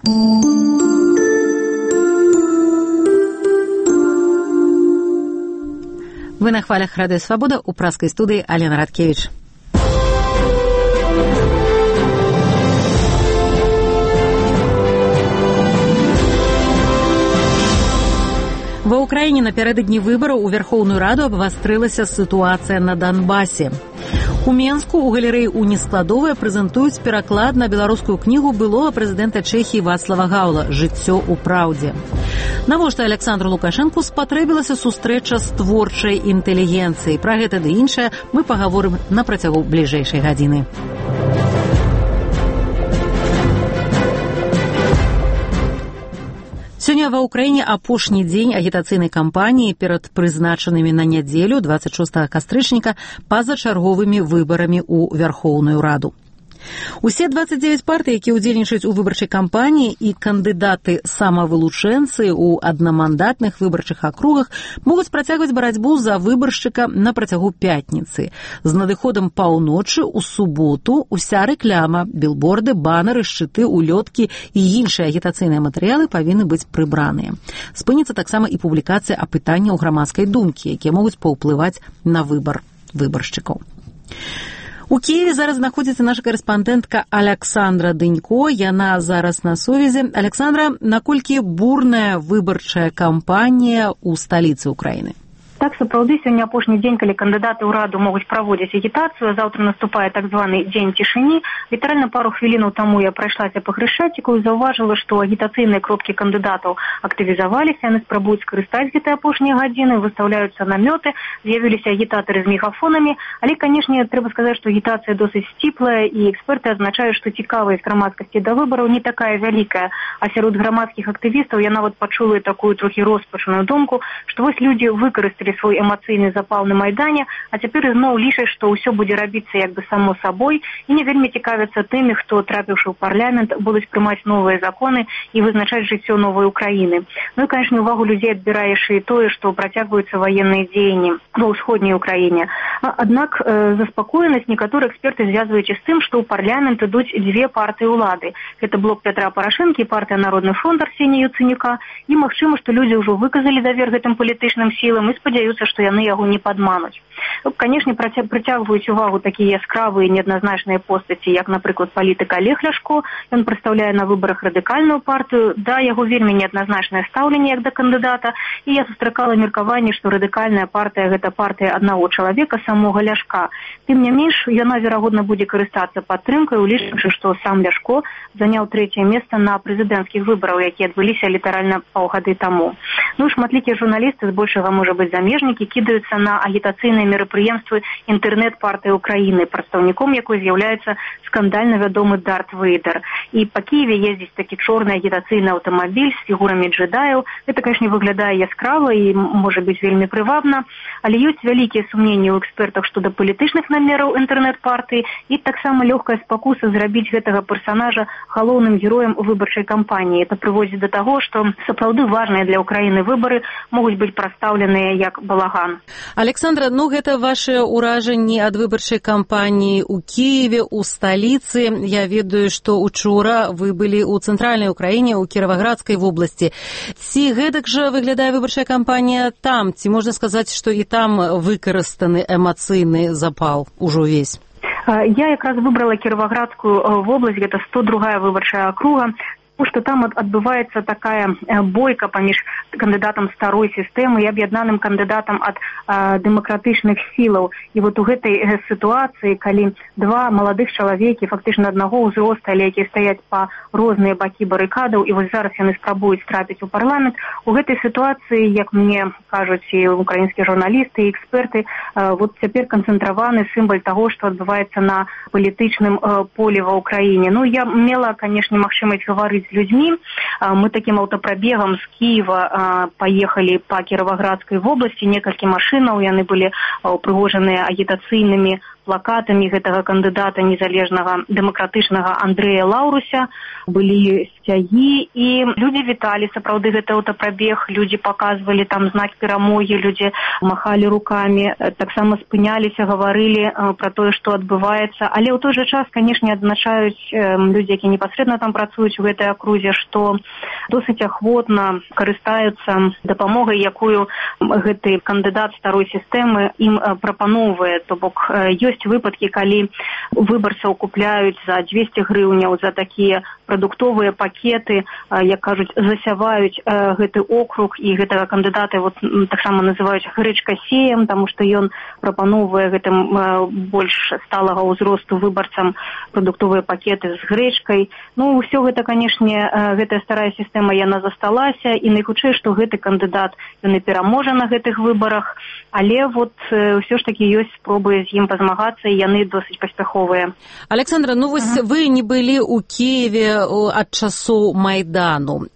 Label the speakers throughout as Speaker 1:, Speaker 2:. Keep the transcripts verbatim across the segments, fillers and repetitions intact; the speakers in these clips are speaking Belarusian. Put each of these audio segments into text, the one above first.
Speaker 1: Вы на хвалях Радио Свобода, у праской студии Алена Радкевич. Ва Ўкраіне напярэдадні выбараў у Верхоўную Раду абвастрылася сітуацыя на Донбасе. У Менску у галерэі «Унескладовая» прэзентуюць пераклад на беларускую кнігу былога прэзідэнта Чэхіі Вацлава Гаўла «Жыццё ў праўдзе». Навошта Александру Лукашэнку спатрэбілася сустрэча з творчай інтэлігенцыяй? Пра гэта ды іншае мы пагаворым на працягу бліжэйшай гадзіны. Сёння ва ўкраіне апошні дзень агітацыйнай кампаніі перад прызначанымі на нядзелю дваццаць шостага кастрычніка пазачарговымі выбарамі ў Верхоўную Раду. Усе дваццаць дзевяць партый, якія ўдзельнічаюць у выбарчай кампаніі, і кандыдаты самавылучэнцы ў аднамандатных выбарчых акругах могуць працягваць барацьбу за выбаршчыка на працягу пятніцы. З надыходам паўночы ў суботу уся рэкляма, білборды, банеры, шчыты, улёткі і іншыя агітацыйныя матэрыялы павінны быць прыбраныя. Спыніцца таксама і публікацыя апытанняў грамадскай думкі, якія могуць паўплываць на выбар выбаршчыкаў. У Киеве зараз знаходзіцца наша карэспандэнтка Александра Дынько. Яна зараз на сувязі. Александра, наколькі бурная выбарчая кампанія ў сталіцы Украіны?
Speaker 2: Так, сапраўды, сёння апошні дзень, калі кандыдаты ў раду могуць праводзіць агітацыю. Заўтра наступае так званы дзень цішыні. Літаральна пару хвілінаў таму я прайшлася па Хрышчаціку і заўважыла, што агітацыйныя кропкі кандыдатаў актывізаваліся, яны спрабуюць скарыстаць гэтыя апошнія гадзіны, выстаўляюцца намёты, з'явіліся агітатары з мегафонамі, але, канешне, трэба сказаць, што агітацыя досыць сціплая, і эксперты адзначаюць, што цікавасць грамадскасці да выбараў не такая вялікая, а сярод грамадскіх актывістаў я нават пачула такую трохі роспачаную думку, што вось людзі выкарысталі свой эмацыйны запал на Майдане, а цяпер ізноў лічаць, што ўсё будзе рабіцца як бы само сабой, і не вельмі цікавяцца тымі, хто, трапіўшы ў парламент, будуць прымаць новыя законы і вызначаць жыццё новай Украіны. Ну і, канешне, увагу людзей адбірае яшчэ і тое, што працягваюцца ваенныя дзеянні ва ўсходняй Украіне. Аднак э, заспакоенасць некаторыя эксперты звязваюць з тым, што ў парламент ідуць дзве партыі ўлады. Гэта блок Пятра Парашэнкі і партыя Народны фронт Арсенія Яцэнюка, і магчыма, што людзі ўжо выказалі давер гэтым палітычным сілам і спадзяюцца, што яны яго не падмануць. Канешне, прыцягваюць увагу такія яскравыя неадназначныя постаці, як, напрыклад, палітык Олег Ляшко. Ён прадстаўляе на выбарах радыкальную партыю. Да, яго вельмі неадназначнае стаўленне як да кандыдата, і я сустракала меркаванне, што радыкальная партыя – гэта партыя аднаго чалавека, самога Ляшка. Тым не менш, яна, верагодна, будзе карыстацца падтрымкай, улічваючы, што сам Ляшко заняў трэцяе месца на прэзідэнцкіх выбарах, якія адбыліся літаральна паўгады таму. Ну, шматлікія журналісты, збольшага, можа быць, замежнікі, кідаюцца на агітацыйныя мерапрыемствы інтэрнэт-партыі Украіны, прадстаўніком якой з'яўляецца скандальна вядомы Дарт Вейдер. І па Кіеве ездзіць такі чорны агітацыйны аўтамабіль з фігурамі джедаяў. Гэта, канешне, выглядае яскрава і, можа быць, вельмі прывабна, але ёсць вялікія сумненні ў экспертах што да палітычных намераў інтэрнэт-партыі і таксама лёгкая спакуса зрабіць гэтага персанажа галоўным героем выбарчай кампаніі. Это прыводзіць да таго, што сапраўды важныя для Украіны выбары могуць быць прадстаўленыя як балаган.
Speaker 1: Александра, ну гэта ваши ўражанні ад выбарчай кампаніі ў Киеве, у сталіцы. Я ведаю, што учора вы былі ў цэнтральнай Украіне, у Кіраваградскай вобласці. Ці гэтак жа выглядае выбарчая кампанія там? Ці можна сказаць, што і там выкарыстаны эмацыйны запал ужо ўвесь?
Speaker 2: Я якраз выбрала Кіраваградскую вобласць, гэта сто другая выбарчая акруга, тому што там адбываецца такая бойка паміж кандыдатам старой сістэмы і аб'яднаным кандыдатам ад а, дэмакратычных сілаў. І вот у гэтай сітуацыі, калі два маладых чалавекі, фактычна аднаго ўзроста, але якія стаяць па розныя бакі барыкадаў, і вось зараз яны спрабуюць трапіць у парламент, у гэтай сітуацыі, як мне кажуць і украінскія журналісты і эксперты, а, вот цяпер канцэнтраваны сімвал таго, што адбываецца на палітычным а, полі ва Ўкраіне. Ну, я мела, канешне, магчымасць гаварыць з людзьмі, Мы таким аўтапрабегам з Киева поехали по Кіровоградской области, некалькі машинаў, яны были упрыгожаныя агітацыйнымі плакатамі гэтага кандыдата незалежнага дэмакратычнага Андрэя Лаўруся, былі сцягі, і людзі віталі сапраўды гэты аўтапрабег, людзі паказвалі там знак перамогі, людзі махалі рукамі, таксама спыняліся, гаварылі пра тое, што адбываецца. Але ў той жа час, канешне, адзначаюць людзі, які непасрэдна там працуюць у гэтай акрузе, што досыць ахвотна карыстаюцца дапамогай, якую гэты кандыдат старой сістэмы ім прапаноўвае. То бок ёсць выпадкі, калі выбарцаў купляюць за дзвесце грыўняў за такія прадуктовыя пакеты, як кажуць, засяваюць гэты округ, і гэтага кандыдата вот таксама называюць грэчкасеем, таму што ён прапаноўвае гэтым больш сталага ўзросту выбарцам прадуктовыя пакеты з грэчкай. Ну, ўсё гэта, канешне, гэтая старая сістэма, яна засталася, і найхутчэй, што гэты кандыдат, ён і пераможа на гэтых выбарах, але вот ўсё ж такі ёсць спробы з ім пазмагацца, і яны досыць паспяховыя.
Speaker 1: Александра, ну вось ага. Вы не былі ў Киеве ад часоў Майдану.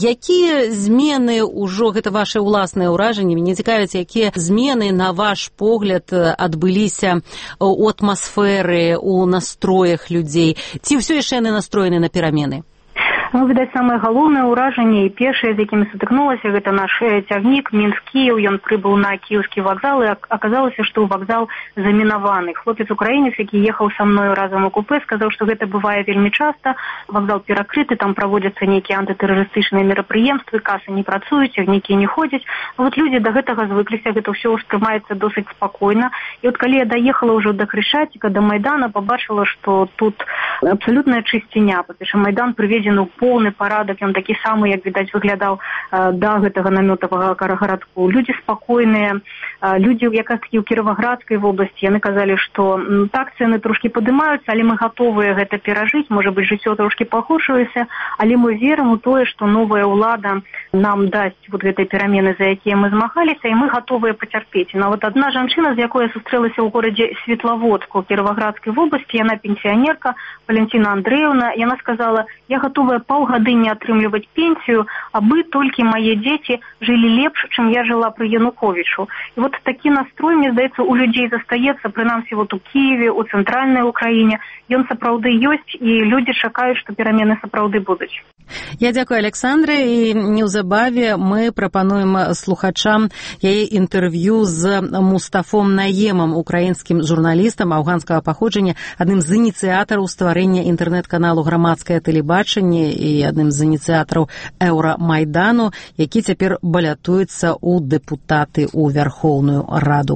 Speaker 1: Якія змены ўжо, гэта ваши ўласныя ўражанні, мяне цікавяць, якія змены, на ваш погляд, адбыліся у атмасферы, у настроях людзей? Ці ўсё яшчэ яны настроены на перамены?
Speaker 2: Ну, відаць, самае галоўнае ўражанне і першае, з якімі сутыкнулася, гэта наш цягнік Мінск-Кіеў. Ён прыбыў на кіеўскі вакзал, і аказалася, што вакзал замінаваны. Хлопец-украінец, які ехаў са мною разам у купе, сказаў, што гэта бывае вельмі часта. Вакзал перакрыты, там праводзяцца нейкія антытэрарыстычныя мерапрыемствы, касы не працуюць, цягнікі не ходзяць. Вот людзі да гэтага звыкліся, гэта ўсё ўспрымаецца досыць спакойна. І от калі я даехала ўжо да Хрышчаціка, да Майдана, пабачыла, што тут абсалютная чысціня. Па-першае, Майдан прыведзены ў поўны парадак, ён такі самы, як, відаць, выглядаў э, да гэтага намётавага гарадку. Людзі спакойныя, э, людзі, як і ў Кіровоградскай вобласці, яны казалі, што м, так, цэны трошкі падымаюцца, але мы гатовыя гэта перажыць, можа быць, жыццё трошкі пагоршылася, але мы верым у тое, што новая ўлада нам дасць вот гэтай перамены, за якія мы змагаліся, і мы гатовыя пацярпець. І нават адна жанчына, з якой я сустрэлася ў горадзе Светлаводску Кіровоградскай вобласці, яна пенсіянерка, Валентина Андреевна, яна сказала, я гатовая паўгады не атрымліваць пенсію, абы толькі мае дзеці жылі лепш, чым я жыла пры Януковічу. І вот такі настрой, мне здаецца, у людзей застаецца, прынамсі вот у Киеве, у цэнтральнай Украіне. Ён сапраўды ёсць, і людзі чакаюць, што перамены сапраўды будуць.
Speaker 1: Я дзякую, Александра, і неўзабаве мы прапануем слухачам яе інтэрв'ю з Мустафом Наемам, украінскім журналістам афганскага паходжання, адным з ініцыятараў стварэння інтэрнэт-каналу «Грамадскае тэлебачанне» і адным з ініцыятараў Еўрамайдану, які цяпер балятуецца ў дэпутаты ў Вярхоўную Раду.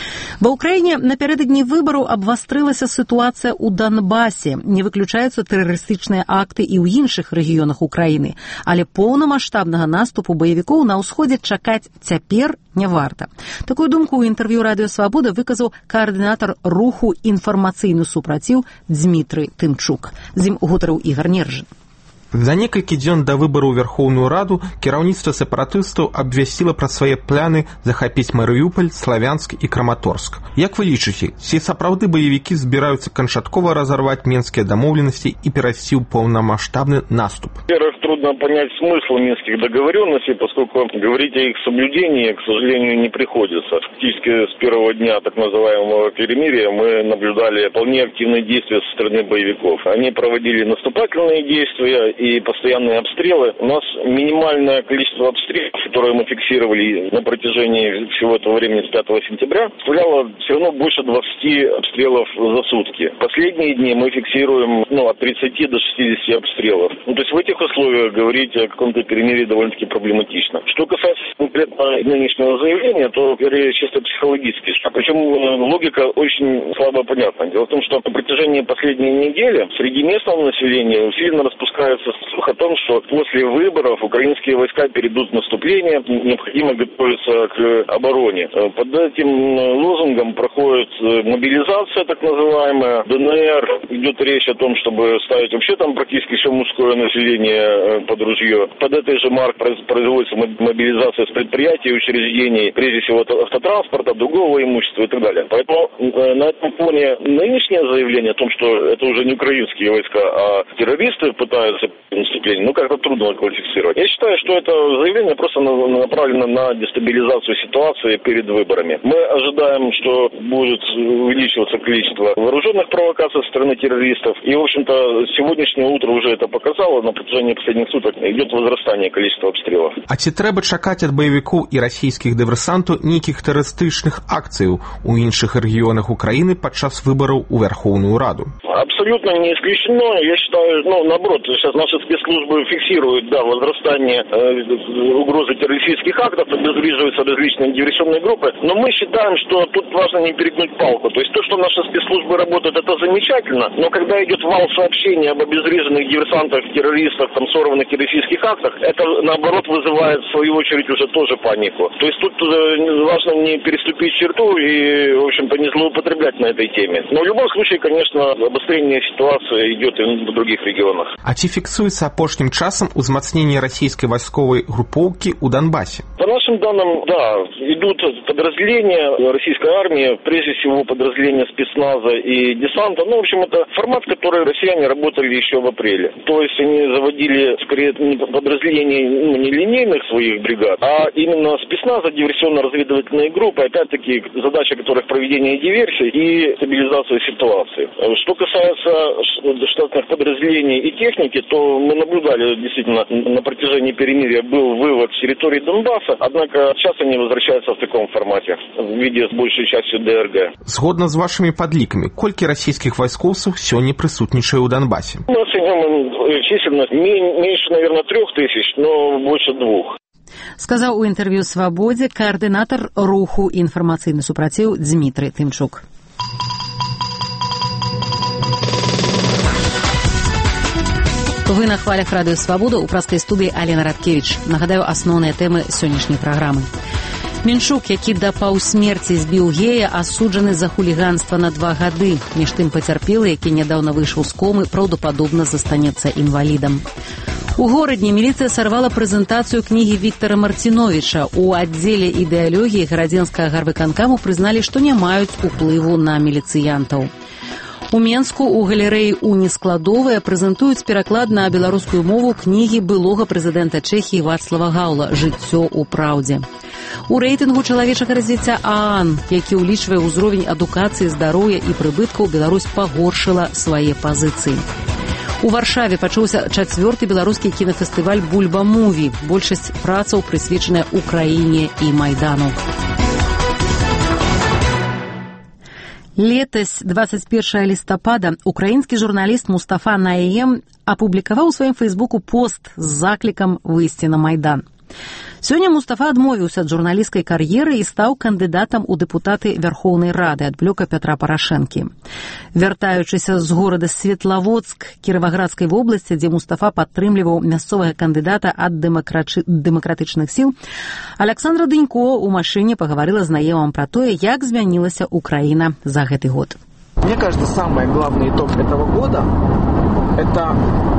Speaker 1: Ва ўкраіне напярэдадні выбараў абвастрылася сітуацыя ў Донбасе. Не выключаюцца тэрарыстычныя акты і ў іншых рэгіёнах Украіны, але поўнамаштабнага наступу баевікоў на ўсходзе чакаць цяпер не варта. Такую думку ў інтэрв'ю Радыё Свабода выказаў каардынатар руху «Інфармацыйны супраціў» Дзмітрый Тымчук. З ім гутарыў Ігар Нержын.
Speaker 3: За некалькі дзён да выбару ў Вярхоўную Раду кіраўніцтва сепаратыстаў абвясціла пра свае пляны захапіць Марыюполь, Славянск і Краматорск. Як вы лічыце, ці сапраўды баевікі збіраюцца канчаткова разорваць мінскія дамоўленасці і перайсці ў паўнамаштабны наступ?
Speaker 4: Во-первых, трудно понять смысл минских договоренностей, поскольку говорить о их соблюдении, к сожалению, не приходится. Фактически с первого дня так называемого перемирия мы наблюдали вполне активные действия со стороны боевиков. Они проводили наступательные действия и постоянные обстрелы. У нас минимальное количество обстрелов, которые мы фиксировали на протяжении всего этого времени с пятого сентября, составляло все равно больше двадцати обстрелов за сутки. Последние дни мы фиксируем ну, от тридцати до шестидесяти обстрелов. Ну, то есть в этих условиях говорить о каком-то перемирии довольно-таки проблематично. Что касается конкретно нынешнего заявления, то скорее чисто психологически. А причем логика очень слабо понятна. Дело в том, что на протяжении последней недели среди местного населения усиленно распускается слух о том, что после выборов украинские войска перейдут в наступление, необходимо готовиться к обороне. Под этим лозунгом проходит мобилизация, так называемая, ДНР. Идет речь о том, чтобы ставить вообще там практически все мужское население под ружье. Под этой же маркой производится мобилизация с предприятий, учреждений, прежде всего автотранспорта, другого имущества и так далее. Поэтому на этом фоне нынешнее заявление о том, что это уже не украинские войска, а террористы пытаются наступления, ну, как-то трудно квалифицировать. Я считаю, что это заявление просто направлено на дестабилизацию ситуации перед выборами. Мы ожидаем, что будет увеличиваться количество вооруженных провокаций со стороны террористов. И, в общем-то, сегодняшнее утро уже это показало. На протяжении последних суток идет возрастание количества обстрелов.
Speaker 3: А ці трэба чакаць ад баевікоў і расійскіх дыверсантаў нейкіх тэрарыстычных акцыяў у іншых рэгіёнах Украіны падчас выбараў у Верховную Раду?
Speaker 4: Абсолютно не исключено. Я считаю, ну, наоборот, сейчас наши спецслужбы фиксируют, да, возрастание э, угрозы террористических актов, обезвреживаются различные диверсионные группы, но мы считаем, что тут важно не перегнуть палку. То есть то, что наши спецслужбы работают, это замечательно, но когда идет вал сообщений об обезвреженных диверсантах, террористах, там, сорванных террористических актах, это, наоборот, вызывает, в свою очередь, уже тоже панику. То есть тут э, важно не переступить черту и, в общем-то, не злоупотреблять на этой теме. Но в любом случае, конечно, обострение ситуации идет и в других регионах.
Speaker 3: А ці фіксуецца апошнім часам узмацненне расійскай вайсковай групоўкі ў Донбассе?
Speaker 4: По нашим данным, да, идут подразделения российской армии, прежде всего подразделения спецназа и десанта. Ну, в общем, это формат, который россияне работали еще в апреле. То есть они заводили, скорее, не подразделения, ну, не линейных своих бригад, а именно спецназа, диверсионно-разведывательные группы, опять-таки, задача которых проведение диверсий и стабилизация ситуации. Что касается штатных подразделений и техники, то мы наблюдали, действительно, на протяжении перемирия был вывод с территории Донбасса, однако сейчас они возвращаются в таком формате, в виде с большей частью ДРГ.
Speaker 3: Згодна з вашими падлікамі, колькі расійскіх вайскоўцаў сёння прысутнічае ў Донбассе?
Speaker 4: Мы оцениваем численность меньше, наверное, трех тысяч, но больше двух.
Speaker 1: Сказаў у інтэрв'ю «Свабодзе» каардынатар руху «Інфармацыйны супраціў» Дмітрый Тымчук. Вы на хвалях радыё «Свабода», у праскай студыі Алена Радкевіч. Нагадаю асноўныя тэмы сённяшняй праграмы. Менчук, які да паўсмерці збіў гея, асуджаны за хуліганства на два гады. Між тым пацярпелы, які нядаўна выйшаў з комы, праўдападобна застанецца інвалідам. У горадні міліцыя сарвала прэзентацыю кнігі Віктара Марціновіча. У аддзеле ідэалогіі гарадзенскага гарвыканкаму прызналі, што не маюць уплыву на міліцыянтаў. У Менску у галерэі «Уніскладовая» прэзентуюць пераклад на беларускую мову кнігі былога прэзідэнта Чэхіі Вацлава Гаўла «Жыццё ў праўдзе». У рэйтынгу чалавечага развіцця ААН, які ўлічвае ўзровень адукацыі, здароўя і прыбыткаў, Беларусь пагоршыла свае пазіцыі. У Варшаве пачаўся чацвёрты беларускі кінафестываль «Бульба-муві». Большасць працаў прысвечаная Украіне і Майдану. Летась двадцать первого лістапада украінскі журналіст Мустафа Наем апублікаваў у сваім фейсбуку пост з заклікам выйсці на Майдан. Сёння Мустафа адмовіўся ад журналісцкай кар'еры і стаў кандыдатам у дэпутаты Верхоўнай Рады ад блока Пятра Парашэнкі. Вяртаючыся з горада Светлаводск Кіраваградскай вобласці, дзе Мустафа падтрымліваў мясцовага кандыдата ад дэмакрачы... дэмакратычных сіл, Александра Дынько ў машыне пагаварыла з Наемам пра тое, як змянілася Украіна за гэты год.
Speaker 5: Мне кажется, самый главный итог этого года – это…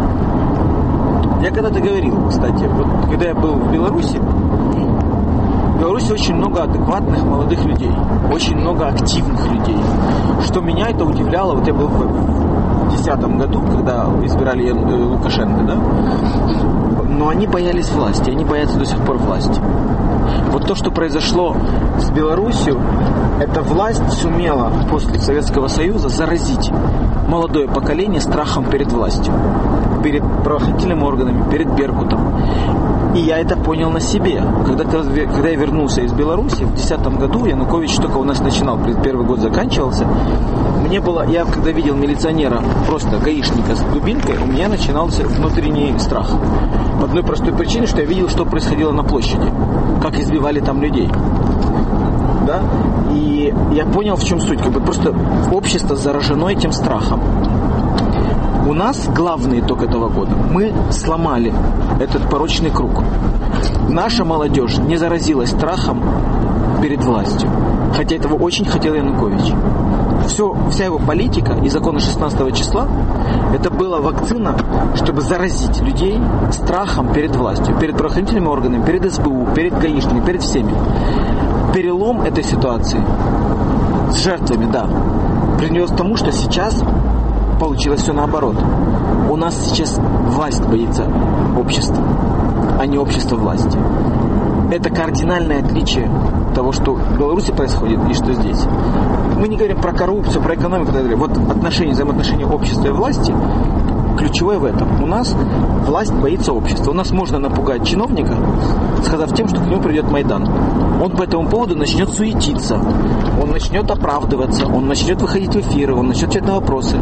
Speaker 5: Я когда-то говорил, кстати, вот когда я был в Беларуси, в Беларуси очень много адекватных молодых людей, очень много активных людей. Что меня это удивляло, вот я был в две тысячи десятом году, когда избирали Лукашенко, да, но они боялись власти, они боятся до сих пор власти. Вот то, что произошло с Беларусью, эта власть сумела после Советского Союза заразить молодое поколение страхом перед властью, перед правоохранительными органами, перед Беркутом. И я это понял на себе. Когда, когда я вернулся из Беларуси в две тысячи десятом году, Янукович только у нас начинал, первый год заканчивался, мне было, я когда видел милиционера, просто гаишника с дубинкой, у меня начинался внутренний страх. По одной простой причине, что я видел, что происходило на площади, как избивали там людей. Да? И я понял, в чем суть. Как бы просто общество заражено этим страхом. У нас главный итог этого года. Мы сломали этот порочный круг. Наша молодежь не заразилась страхом перед властью. Хотя этого очень хотел Янукович. Все, вся его политика и законы шестнадцатого числа это была вакцина, чтобы заразить людей страхом перед властью, перед правоохранительными органами, перед эс бэ у, перед гаишниками, перед всеми. Перелом этой ситуации с жертвами, да, привел к тому, что сейчас получилось все наоборот. У нас сейчас власть боится общества, а не общество власти. Это кардинальное отличие того, что в Беларуси происходит и что здесь. Мы не говорим про коррупцию, про экономику и так далее. Вот отношения, взаимоотношения общества и власти ключевое в этом. У нас власть боится общества. У нас можно напугать чиновника, сказав тем, что к нему придет Майдан. Он по этому поводу начнет суетиться, он начнет оправдываться, он начнет выходить в эфиры, он начнет отвечать на вопросы.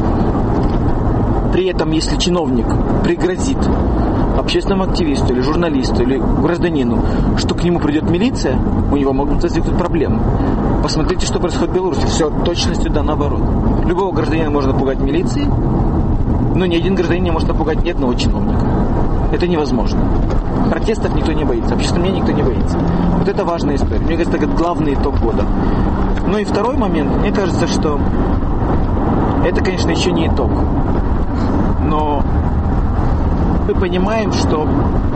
Speaker 5: При этом, если чиновник пригрозит общественному активисту или журналисту или гражданину, что к нему придет милиция, у него могут возникнуть проблемы. Посмотрите, что происходит в Беларуси. Все точностью да наоборот. Любого гражданина можно напугать милицией, но ни один гражданин не может напугать ни одного чиновника. Это невозможно. Протестов никто не боится, общественного мнения никто не боится. Вот это важная история. Мне кажется, это главный итог года. Ну и второй момент. Мне кажется, что это, конечно, еще не итог. Но мы понимаем, что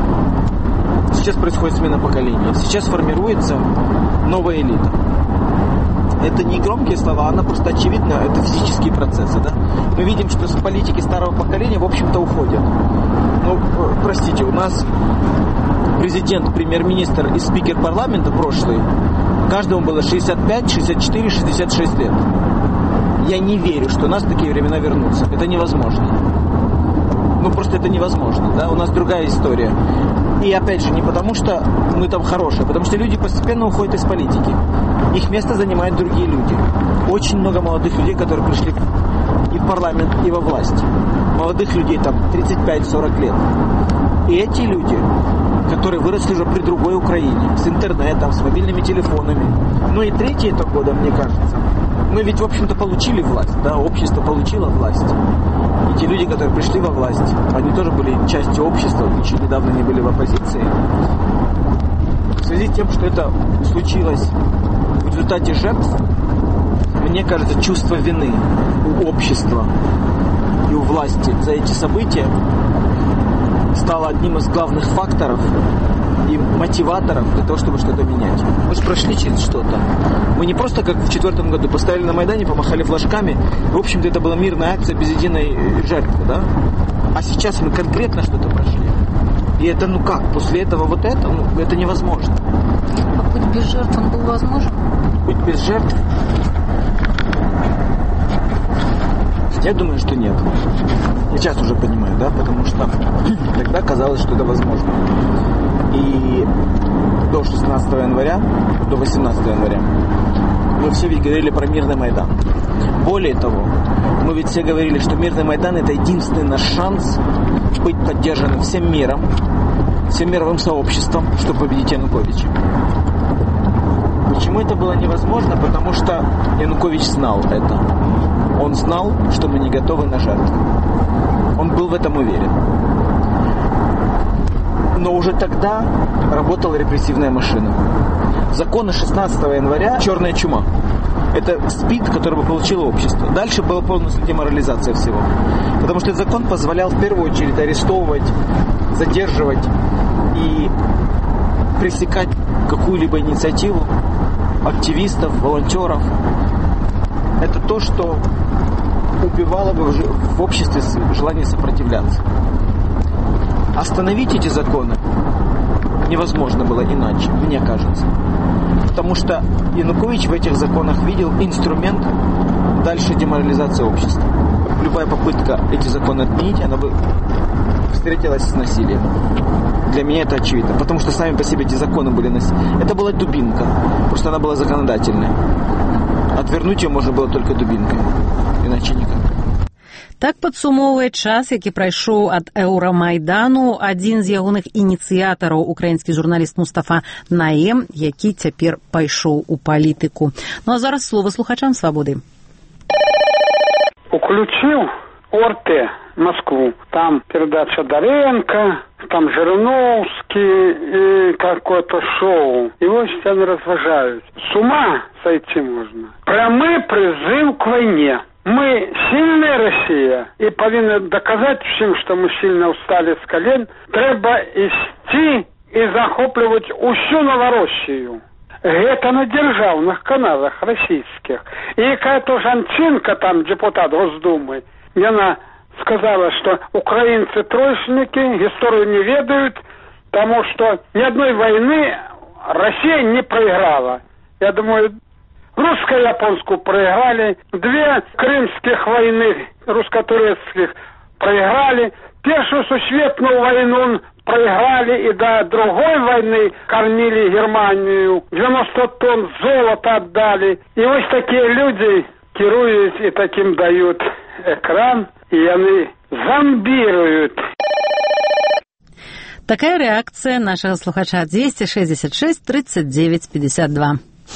Speaker 5: сейчас происходит смена поколения. Сейчас формируется новая элита. Это не громкие слова, она просто очевидно, это физические процессы. Да? Мы видим, что с политики старого поколения, в общем-то, уходят. Ну, простите, у нас президент, премьер-министр и спикер парламента прошлый, каждому было шестьдесят пять, шестьдесят четыре, шестьдесят шесть лет. Я не верю, что у нас такие времена вернутся. Это невозможно. Ну, просто это невозможно, да, у нас другая история. И опять же, не потому что мы там хорошие, а потому что люди постепенно уходят из политики. Их место занимают другие люди. Очень много молодых людей, которые пришли и в парламент, и во власть. Молодых людей там тридцать пять сорок лет. И эти люди, которые выросли уже при другой Украине, с интернетом, с мобильными телефонами. Ну и третий итог года, мне кажется. Мы ведь, в общем-то, получили власть, да, общество получило власть. И те люди, которые пришли во власть, они тоже были частью общества, еще недавно не были в оппозиции. В связи с тем, что это случилось в результате жертв, мне кажется, чувство вины у общества и у власти за эти события стало одним из главных факторов и мотиваторов для того, чтобы что-то менять. Мы же прошли через что-то. Мы не просто, как в четвертом году, поставили на Майдане, помахали флажками. В общем-то, это была мирная акция без единой жертвы, да? А сейчас мы конкретно что-то прошли. И это, ну как, после этого вот это, ну, это невозможно.
Speaker 1: А путь без жертв, он был возможен?
Speaker 5: Путь без жертв? Я думаю, что нет. Я сейчас уже понимаю, да, потому что тогда казалось, что это возможно. И до шестнадцатого января, до восемнадцатого января мы все ведь говорили про мирный Майдан. Более того, мы ведь все говорили, что мирный Майдан — это единственный наш шанс быть поддержанным всем миром, всем мировым сообществом, чтобы победить Януковича. Почему это было невозможно? Потому что Янукович знал это. Он знал, что мы не готовы на жертву. Он был в этом уверен. Но уже тогда работала репрессивная машина. Законы шестнадцатого января — черная чума. Это СПИД, который бы получило общество. Дальше была полностью деморализация всего. Потому что этот закон позволял в первую очередь арестовывать, задерживать и пресекать какую-либо инициативу активистов, волонтеров. Это то, что убивало бы в обществе желание сопротивляться. Остановить эти законы невозможно было иначе, мне кажется. Потому что Янукович в этих законах видел инструмент дальше деморализации общества. Любая попытка эти законы отменить, она бы встретилась с насилием. Для меня это очевидно. Потому что сами по себе эти законы были насилием. Это была дубинка, просто она была законодательная. Отвернуть ее можно было только дубинкой, иначе никак.
Speaker 1: Так падсумоўвае час, які прайшоў ад Еўрамайдану адзін з ягоных ініцыятараў, украінскі журналіст Мустафа Наем, які цяпер пайшоў у палітыку. Ну а зараз слова слухачам свабоды.
Speaker 6: Уключил ОРТ Москву. Там передача Доренко, там Жириновский и какое-то шоу. И вот все они разважают. С ума сойти можно. Прямой призыв к войне. Мы сильная Россия и повинны доказать всем, что мы сильно устали с колен. Треба идти и захоплювать усю Новороссию. Это на державных каналах российских. И какая-то Жанченко, там депутат Госдумы, Яна сказала, что украинцы троечники, историю не ведают, потому что ни одной войны Россия не проиграла. Я думаю, русско-японскую проиграли, две крымских войны русско-турецких проиграли, первую сусветную войну проиграли и до другой войны кормили Германию, девяносто тонн золота отдали. И вот такие люди керуют и таким дают экран, и они зомбируют.
Speaker 1: Такая реакция нашего слухача двести шестьдесят шесть тридцать девять пятьдесят два.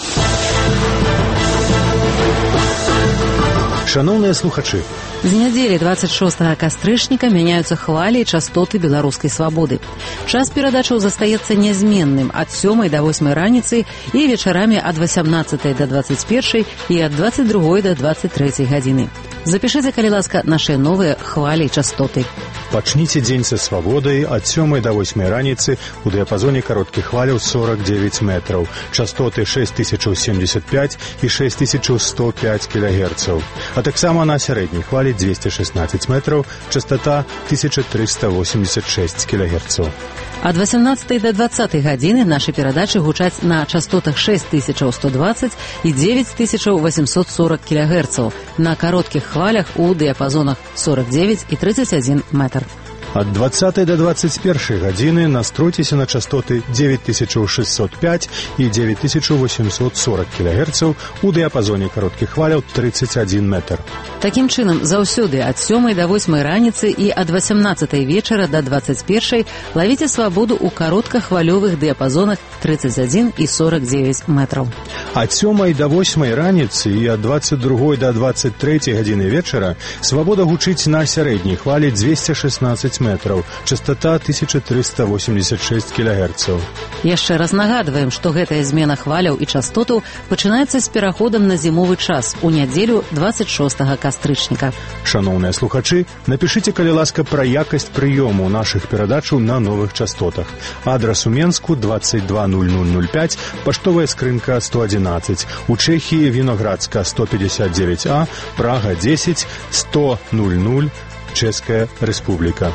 Speaker 7: Шановныя слухачы,
Speaker 1: з нядзелі двадцать шостага кастрычніка мяняюцца хвалі і частоты беларускай свабоды. Час перадачаў застаецца нязменным ад сёмай да восьмай раніцы і вечарамі ад васямнаццатай да двадцать першай і ад двадцать другой да двадцать трэцяй гадзіны. Запішыце, калі ласка, нашыя новыя хвалі і частоты.
Speaker 7: Пачніце дзень са свабодай ад сёмай да восьмай раніцы у дыяпазоне кароткіх хваляў сорок девять метраў, частоты шесть тысяч семьдесят пять і шесть тысяч сто пять кілагерцаў, а таксама на сярэдняй хвалі двести шестнадцать метраў, частота тысяча триста восемьдесят шесть кілагерцаў.
Speaker 1: Ад васямнаццатай да двадцатай гадзіны нашы перадачы гучаць на частотах шесть тысяч сто двадцать і девять тысяч восемьсот сорок кілагерцаў, на кароткіх хвалях у дыяпазонах сорок девять і тридцать один метр.
Speaker 7: Ад двадцатай да двадцать першай гадзіны настройцеся на частоты девять тысяч шестьсот пять і девять тысяч восемьсот сорок кілагерцаў у дыяпазоне кароткіх хваляў тридцать один метр.
Speaker 1: Такім чынам, заўсёды ад сёмай да восьмай раніцы і ад васямнаццатай вечара да двадцать першай лавіце свабоду ў кароткахвалёвых дыяпазонах тридцать один і сорок девять метраў.
Speaker 7: Ад сёмай да восьмай раніцы і ад двадцать другой да двадцать трэцяй гадзіны вечара свабода гучыць на сярэдняй хвалі двести шестнадцать метраў, частота тысяча триста восемьдесят шесть кілагерцаў.
Speaker 1: Яшчэ раз нагадваем, што гэтая змена хваляў і частотаў пачынаецца з пераходам на зімовы час у нядзелю двадцать шостага кастрычніка.
Speaker 7: Шановныя слухачы, напішыце, калі ласка, пра якасць прыёму нашых перадачаў на новых частотах. Адрас у Менску двадцать два ноль ноль ноль пять, паштовая скрынка сто одиннадцать, у Чэхіі Віноградска сто пятьдесят девять А, Прага десять, сто ноль ноль, Чэшская Рэспубліка.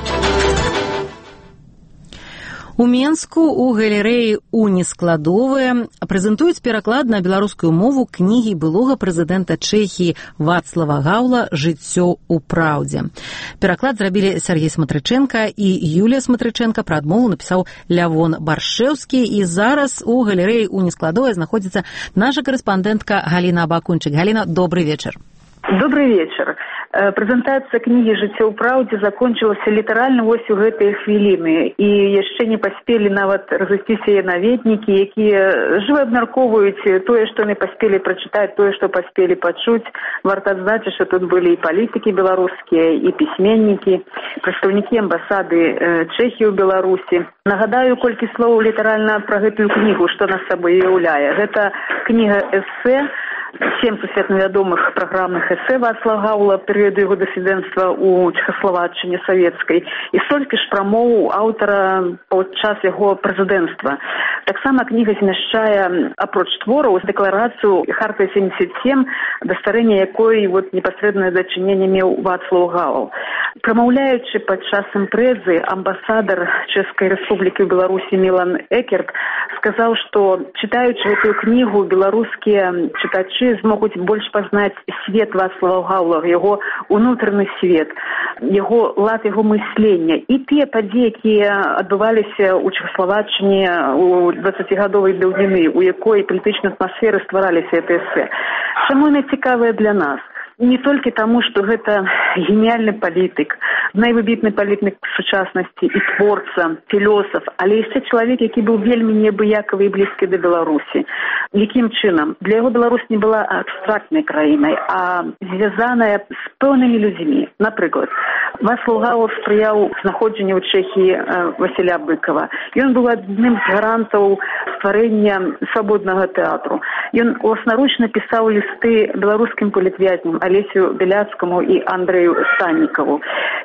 Speaker 1: У Менску у галерэі «Уніскладовая» прэзентуюць пераклад на беларускую мову кнігі былога прэзідэнта Чэхіі Вацлава Гаўла «Жыццё ў праўдзе». Пераклад зрабілі Сергей Сматрыченка і Юлія Сматрыченка, пра адмову напісаў Лявон Баршэўскі, і зараз у галерэі «Уніскладовая» знаходзіцца наша корэспандэнтка Галіна Абакунчык. Галіна, добрый вечар.
Speaker 8: Добрый вечер. Прэзентацыя кнігі «Жыццё ў праўдзе» закончылася літаральна вось у гэтыя хвіліны, і яшчэ не паспелі нават разысціся яе наведнікі, якія жыва абмяркоўваюць тое, што яны паспелі прачытаць, тое, што паспелі пачуць. Варта адзначыць, што тут былі і палітыкі беларускія, і пісьменнікі, прадстаўнікі амбасады Чэхіі ў Беларусі. Нагадаю колькі слоў літаральна пра гэтую кнігу, што нас сабой уяўляе. Гэта кніга эсэ, сем сусветна вядомых праграмных эсэ Вацлава Гаўла перыяду яго дысідэнцтва ў Чэхаславаччыне савецкай і столькі ж прамоў аўтара падчас яго прэзідэнцтва. Таксама кніга змяшчае, апроч твораў, дэкларацыю Хартыі семьдесят семь, да стварэння якой вот непасрэднае дачыненне меў Вацлаў Гаўл. Прамаўляючы падчас імпрэзы, амбасадар Чэшскай Рэспублікі ў Беларусі Мілан Экерт сказаў, што чытаючы гэтую кнігу, беларускія чытачы змогуць больш пазнаць свет Вацлава Гаўла, яго унутраны свет, яго лад яго мыслення і тыя падзеі, якія адбываліся ў Чэхаславаччыне у дваццацігадовай даўніны, у якой палітычнай атмасферы ствараліся гэтыя эсэ. Чаму яны цікавыя для нас? Не толькі таму, што гэта геніальны палітык, найвыбітны палітык сучаснасці і творца, філосаф, але яшчэ чалавек, які быў вельмі неабыякавы і блізкі да Беларусі. Якім чынам? Для яго Беларусь не была абстрактнай краінай, а звязаная з пэўнымі людзьмі. Напрыклад, Вацлаў Гаўл спрыяў знаходжанню ў Чэхіі Васіля Быкова. Ён быў адным з гарантаў стварэння свабоднага тэатру. Ён уласнаручна пісаў лісты беларускім палітвязням Алесю Беляцкаму і Андрэю Станнікаву.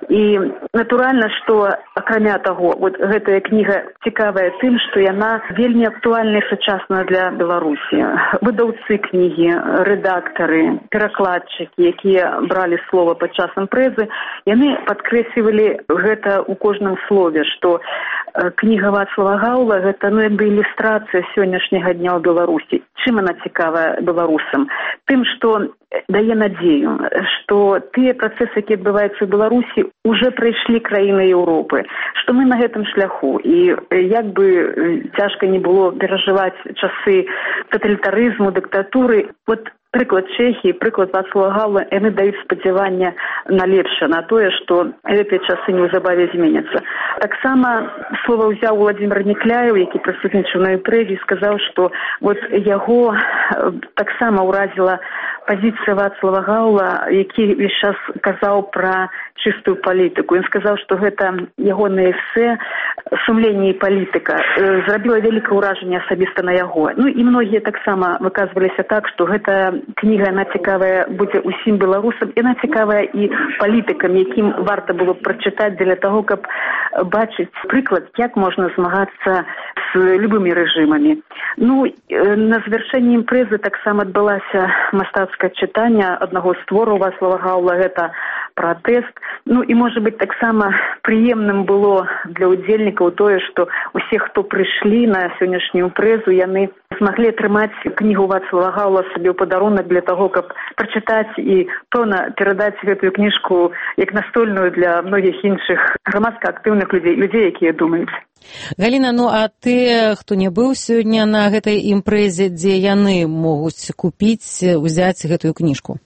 Speaker 8: І натуральна, што акрамя таго, вот гэтая кніга цікавая тым, што яна вельмі актуальна і сучасна для Беларусі. Выдаўцы кнігі, рэдактары, перакладчыкі, якія бралі слова падчас імпрэзы, яны падкрэслівалі гэта ў кожным слове, што кніга Вацлава Гаўла – гэта, ну, як бы ілюстрацыя сённяшняга дня ў Беларусі. Чым она цікавая беларусам? Тым, што дае надзею, што тыя працэсы, якія адбываюцца ў Беларусі, уже прайшлі краіны Еўропы, што мы на гэтым шляху. І як бы цяжка не было перажываць часы таталітарызму, дыктатуры, вот прыклад Чэхіі, прыклад Вацлава Гаўла, яны даюць спадзяванне на лепшае, на тое, што гэтыя часы неўзабаве зменяцца. Таксама слова ўзяў Владзімір Некляеў, які прысутнічаў на імпрэзе, сказаў, што вот яго таксама ўразіла пазіцыя Вацлава Гаўла, які весь час казаў пра чыстую палітыку. Ён сказаў, што гэта ягонае эсэ «Сумленне і палітыка» зрабіла вялікае ўражанне асабіста на яго. Ну і многія таксама выказваліся так, што гэта кніга, яна цікавая будзе ўсім беларусам, яна цікавая і палітыкам, якім варта было прачытаць для таго, каб бачыць прыклад, як можна змагацца з любымі рэжымамі. Ну, на завяршэнні імпрэзы таксама адбылася мастацкае чытанне аднаго з твораў Вацлава Гаўла, гэта «Пратэст». Ну і, можа быць, таксама прыемным было для ўдзельнікаў тое, што усе, хто прыйшлі на сённяшнюю імпрэзу, яны змаглі атрымаць кнігу Вацлава Гаўла сабе ў падарунак для таго, каб прачытаць і, пэўна, перадаць гэтую кніжку як настольную для многіх іншых грамадска актыўных людзей, людзей, якія думаюць.
Speaker 1: Галіна, ну а ты, хто не быў сёння на гэтай імпрэзе, дзе яны могуць купіць, узяць гэтую кніжку?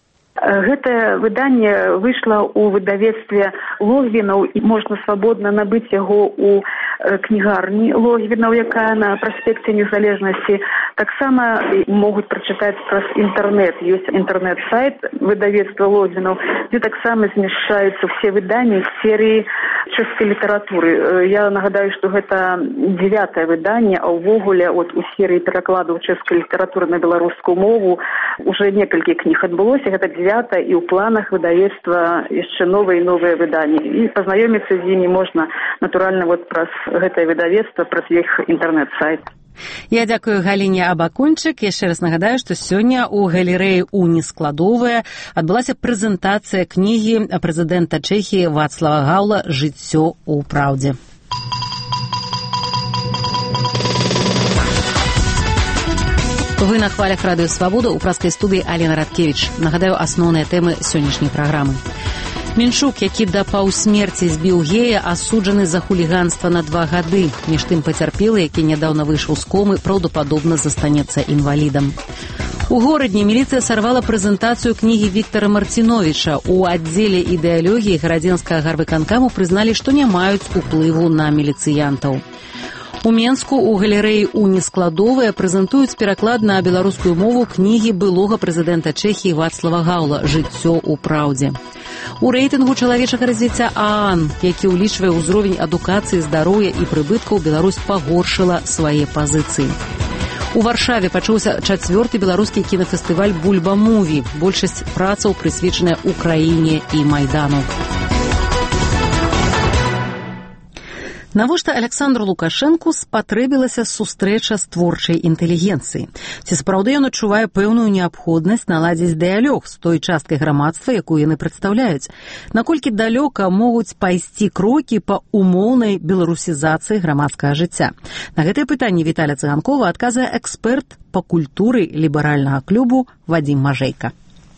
Speaker 8: Гэтае выданне выйшла ў выдавецтве Логвінаў і можна свабодна набыць яго ў кнігарні Логвінаў, якая на праспекце Незалежнасці. Таксама могуць прачытаць праз інтэрнэт. Ёсць інтэрнэт-сайт выдавецтва Логвінаў, дзе таксама змяшчаюцца ўсе выданні серыі чэшскай літаратуры. Я нагадаю, што гэта дзевятае выданне, а ўвогуле от у серыі перакладаў чэшскай літаратуры на беларускую мову уже некалькі кніг адбылося. Гэта дзевятае, і ў планах выдавецтва яшчэ новыя і новыя выданні. І пазнаёміцца з імі можна, натуральна, вот праз гэтае выдавецтва, праз іх інтэрнэт-сайт.
Speaker 1: Я дзякую Галіне Абакунчык. Яшчэ раз нагадаю, што сёння ў галерэі «Уні складовая» адбылася прэзентацыя кнігі прэзідэнта Чэхіі Вацлава Гаўла «Жыццё ў праўдзе». Вы на хвалях радыё «Свабода», у праскай студыі Алена Радкевіч. Нагадаю асноўныя тэмы сённяшняй праграмы. Менчук, які да паўсмерці збіў гея, асуджаны за хуліганства на два гады. Між тым пацярпелы, які нядаўна выйшаў з комы, праўдападобна застанецца інвалідам. У горадні міліцыя сарвала прэзентацыю кнігі Віктара Марціновіча. У аддзеле ідэалогіі гарадзенскага гарвыканкаму прызналі, што не маюць уплыву на міліцыянтаў. У Менску у галерэі «Уні складовая» прэзентуюць пераклад на беларускую мову кнігі былога прэзідэнта Чэхіі Вацлава Гаўла «Жыццё ў праўдзе». У рэйтынгу чалавечага развіцця ААН, які ўлічвае ўзровень адукацыі, здароўя і прыбыткаў, Беларусь пагоршыла свае пазіцыі. У Варшаве пачаўся чацвёрты беларускі кінафестываль «Бульба-муві». Большасць працаў прысвечаная Украіне і Майдану. Навошта Александру Лукашэнку спатрэбілася сустрэча з творчай інтэлігенцыяй? Ці сапраўды ён адчувае пэўную неабходнасць наладзіць дыялог з той часткай грамадства, якую яны прадстаўляюць? Наколькі далёка могуць пайсці крокі па умоўнай беларусізацыі грамадскага жыцця? На гэтае пытанне Віталя Цыганкова адказвае эксперт па культуры ліберальнага клубу Вадзім Мажэйка.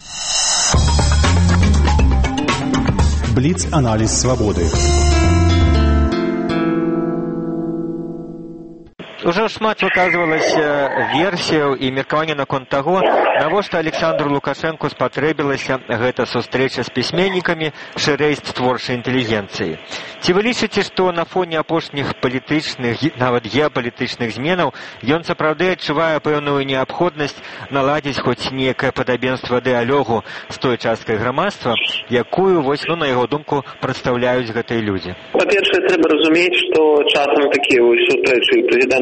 Speaker 7: Бліц-аналіз свабоды.
Speaker 9: Уже шмат выказвалася версіяў і меркаванне наконт таго, навошта Александру Лукашэнку спатрэбілася гэта сустрэча з пісьменнікамі, шырэй з творчай інтэлігенцыі. Ці вы лічыце, што на фоне апошніх палітычных, нават геапалітычных зменаў ён сапраўды адчувае пэўную неабходнасць наладзіць хоць некае падабенства дыялогу з той часткай грамадства, якую, вось, ну, на яго думку, прадстаўляюць гэтыя людзі?
Speaker 10: Па-першае, трэба разумець, што часам такія вось сустрэчы прэзідэнта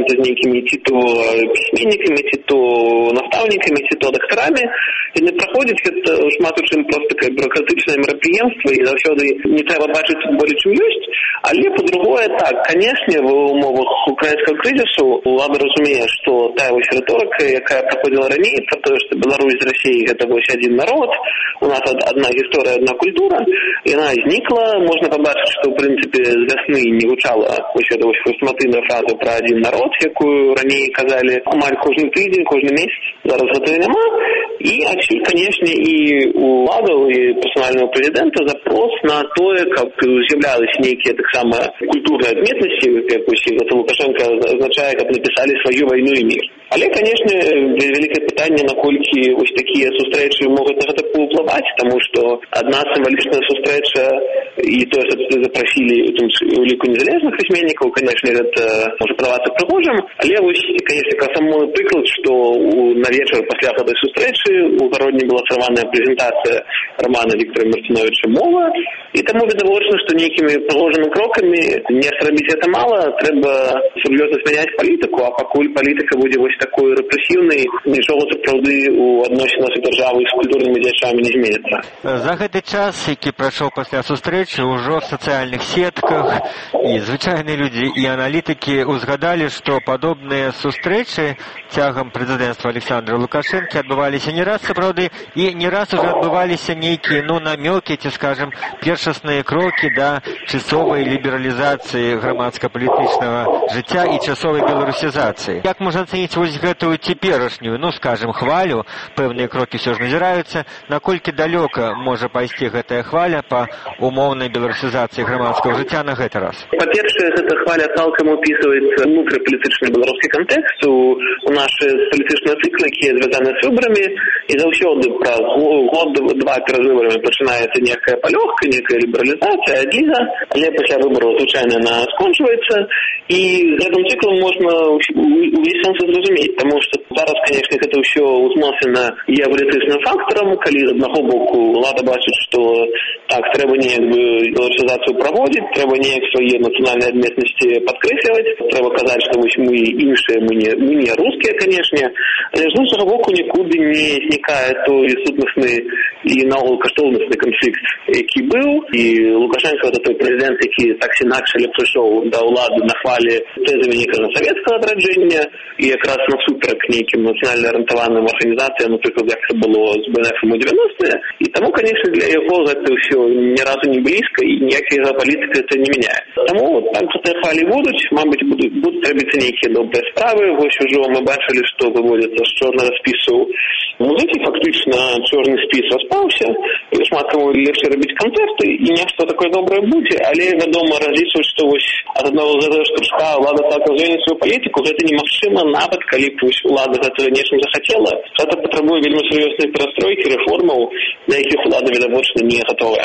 Speaker 10: сустракаецца з нейкімі ці то пісьменнікамі, ці то настаўнікамі, ці то дактарамі. Яны праходзяць гэта шмат у чым проста такое бюрократычнае мерапрыемства, і заўсёды не трэба бачыць болей, чым ёсць. Але па-другое так, канешне, в умовах украінскага крызісу ўлада разумее, што тая вось рыторыка, якая праходзіла раней, пра тое, што Беларусь з Расіяй гэта вось адзін народ, у нас адна гісторыя, адна культура, яна знікла. Можна пабачыць, што ў прынцыпе з вясны не гучала вось гэта вось хрестаматыйная фраза пра адзін народ, якую раней казалі амаль кожны тыдзень, кожны месяц. Зараз гэтага няма. І адсюль, канешне, і у уладаў, і персанальнага прэзідэнта запрос на тое, каб з'яўляліся нейкія таксама культурныя адметнасці, як вось гэта Лукашенко азначае, каб напісалі сваю вайну і мір. Але, канешне, вялікае пытанне, наколькі вось такія сустрэчы могуць на гэта паўплываць, таму што адна сімвалічная сустрэча і тое, што туды запрасілі у ліку незалежных пісьменнікаў, канешне, гэта можа падавацца прыгожым, але вось, канешне, самы прыклад, што на вечар пасля гэтай сустрэчы у гародні была сарваная прэзентацыя рамана Віктора Мартыновича «Мова», і таму відавочна, што нейкімі прыгожымі крокамі не зрабіць гэта мала, трэба сур'ёзна змяняць палітыку, а пакуль палітыка будзе вось такой рэпрэсіўнай, нічога сапраўды у адносінах дзяржавы з культурнымі дзеячамі не зменіцца.
Speaker 9: За гэты час, які прайшоў пасля сустрэчы, ужо в сацыяльных сетках і звычайныя людзі і аналітыкі узгадалі, што падобныя сустрэчы цягам прэзідэнцтва Александра Лукашэнкі адбываліся не раз, сапраўды, і не раз уже адбываліся нейкія, ну, намёкі, ці, скажам, першасныя крокі да часовай лібералізацыі грамадска-палітычнага жыцця і часовай беларусізацыі. Як можна ацаніць вось гэтую цяперашнюю, ну, скажем, хвалю, пэўныя крокі ўсё ж назіраюцца, наколькі далёка можа пайсці гэтая хваля па умоўнай беларусізацыі грамадскага жыцця на гэты раз?
Speaker 10: Па-першае, гэта хваля цалкам упісваецца ўнутрыпалітычны беларускі кантэкст у, у нашы палітычныя цыклы, якія звязаны з выбарамі, і заўсёды праз год-два перад выбарамі пачынаецца некая палёгка, некая лібералізацыя, адліза, але пасля выбараў, звычайна, яна скончваецца, і гэтым цыклам можна увесь сэнс зразумець, таму што зараз, канешне, гэта ўсё узмоцнена геапалітычным фактарам, калі з аднаго боку ўлада бачыць, што так, трэба неяк бы беларусізацыю праводзіць, трэба неяк свае нацыянальныя адметнасці падкрэсліваць, трэба казаць, што вось мы іншыя, мы не, мы не рускія, канешне, але з іншага боку нікуды не знікае той сутнасны і наогул каштоўнасны канфлікт, які быў, і Лукашенко гэта той прэзідэнт, які так ці інакш прыйшоў да ўлады на хвалі тэзамі нейкага савецкага адраджэння і якраз насуперак нейкім нацыянальна арыентаваным арганізацыям, напрыклад, як це было з бэ эн эф у дзевяностыя, і таму, канешне, для яго гэта ўсё ні разу не блізка і ніякая палітыка это не мяняе. Таму там гэтыя хвалі будуць, мабыць, будуць, будуць рабіцца нейкія добрыя справы. Вось ужо мы бачылі, што выводзяцца з чорнага спісу музыкі, фактычна чорны спіс распаўся, і шмат каму лепш рабіць канцэрты, і нешта такое добрае будзе, але, вядома, разлічваць, што вось ад аднаго з гэтага штуршка ўлада цалкам зменіць сваю палітыку, гэта немагчыма, нават калі б ўлада гэтага нечым захацела. Гэта патрабуе вельмі сур'ёзнай перастройкі, рэформаў, на якіх ўлада, відавочна, не гатовая.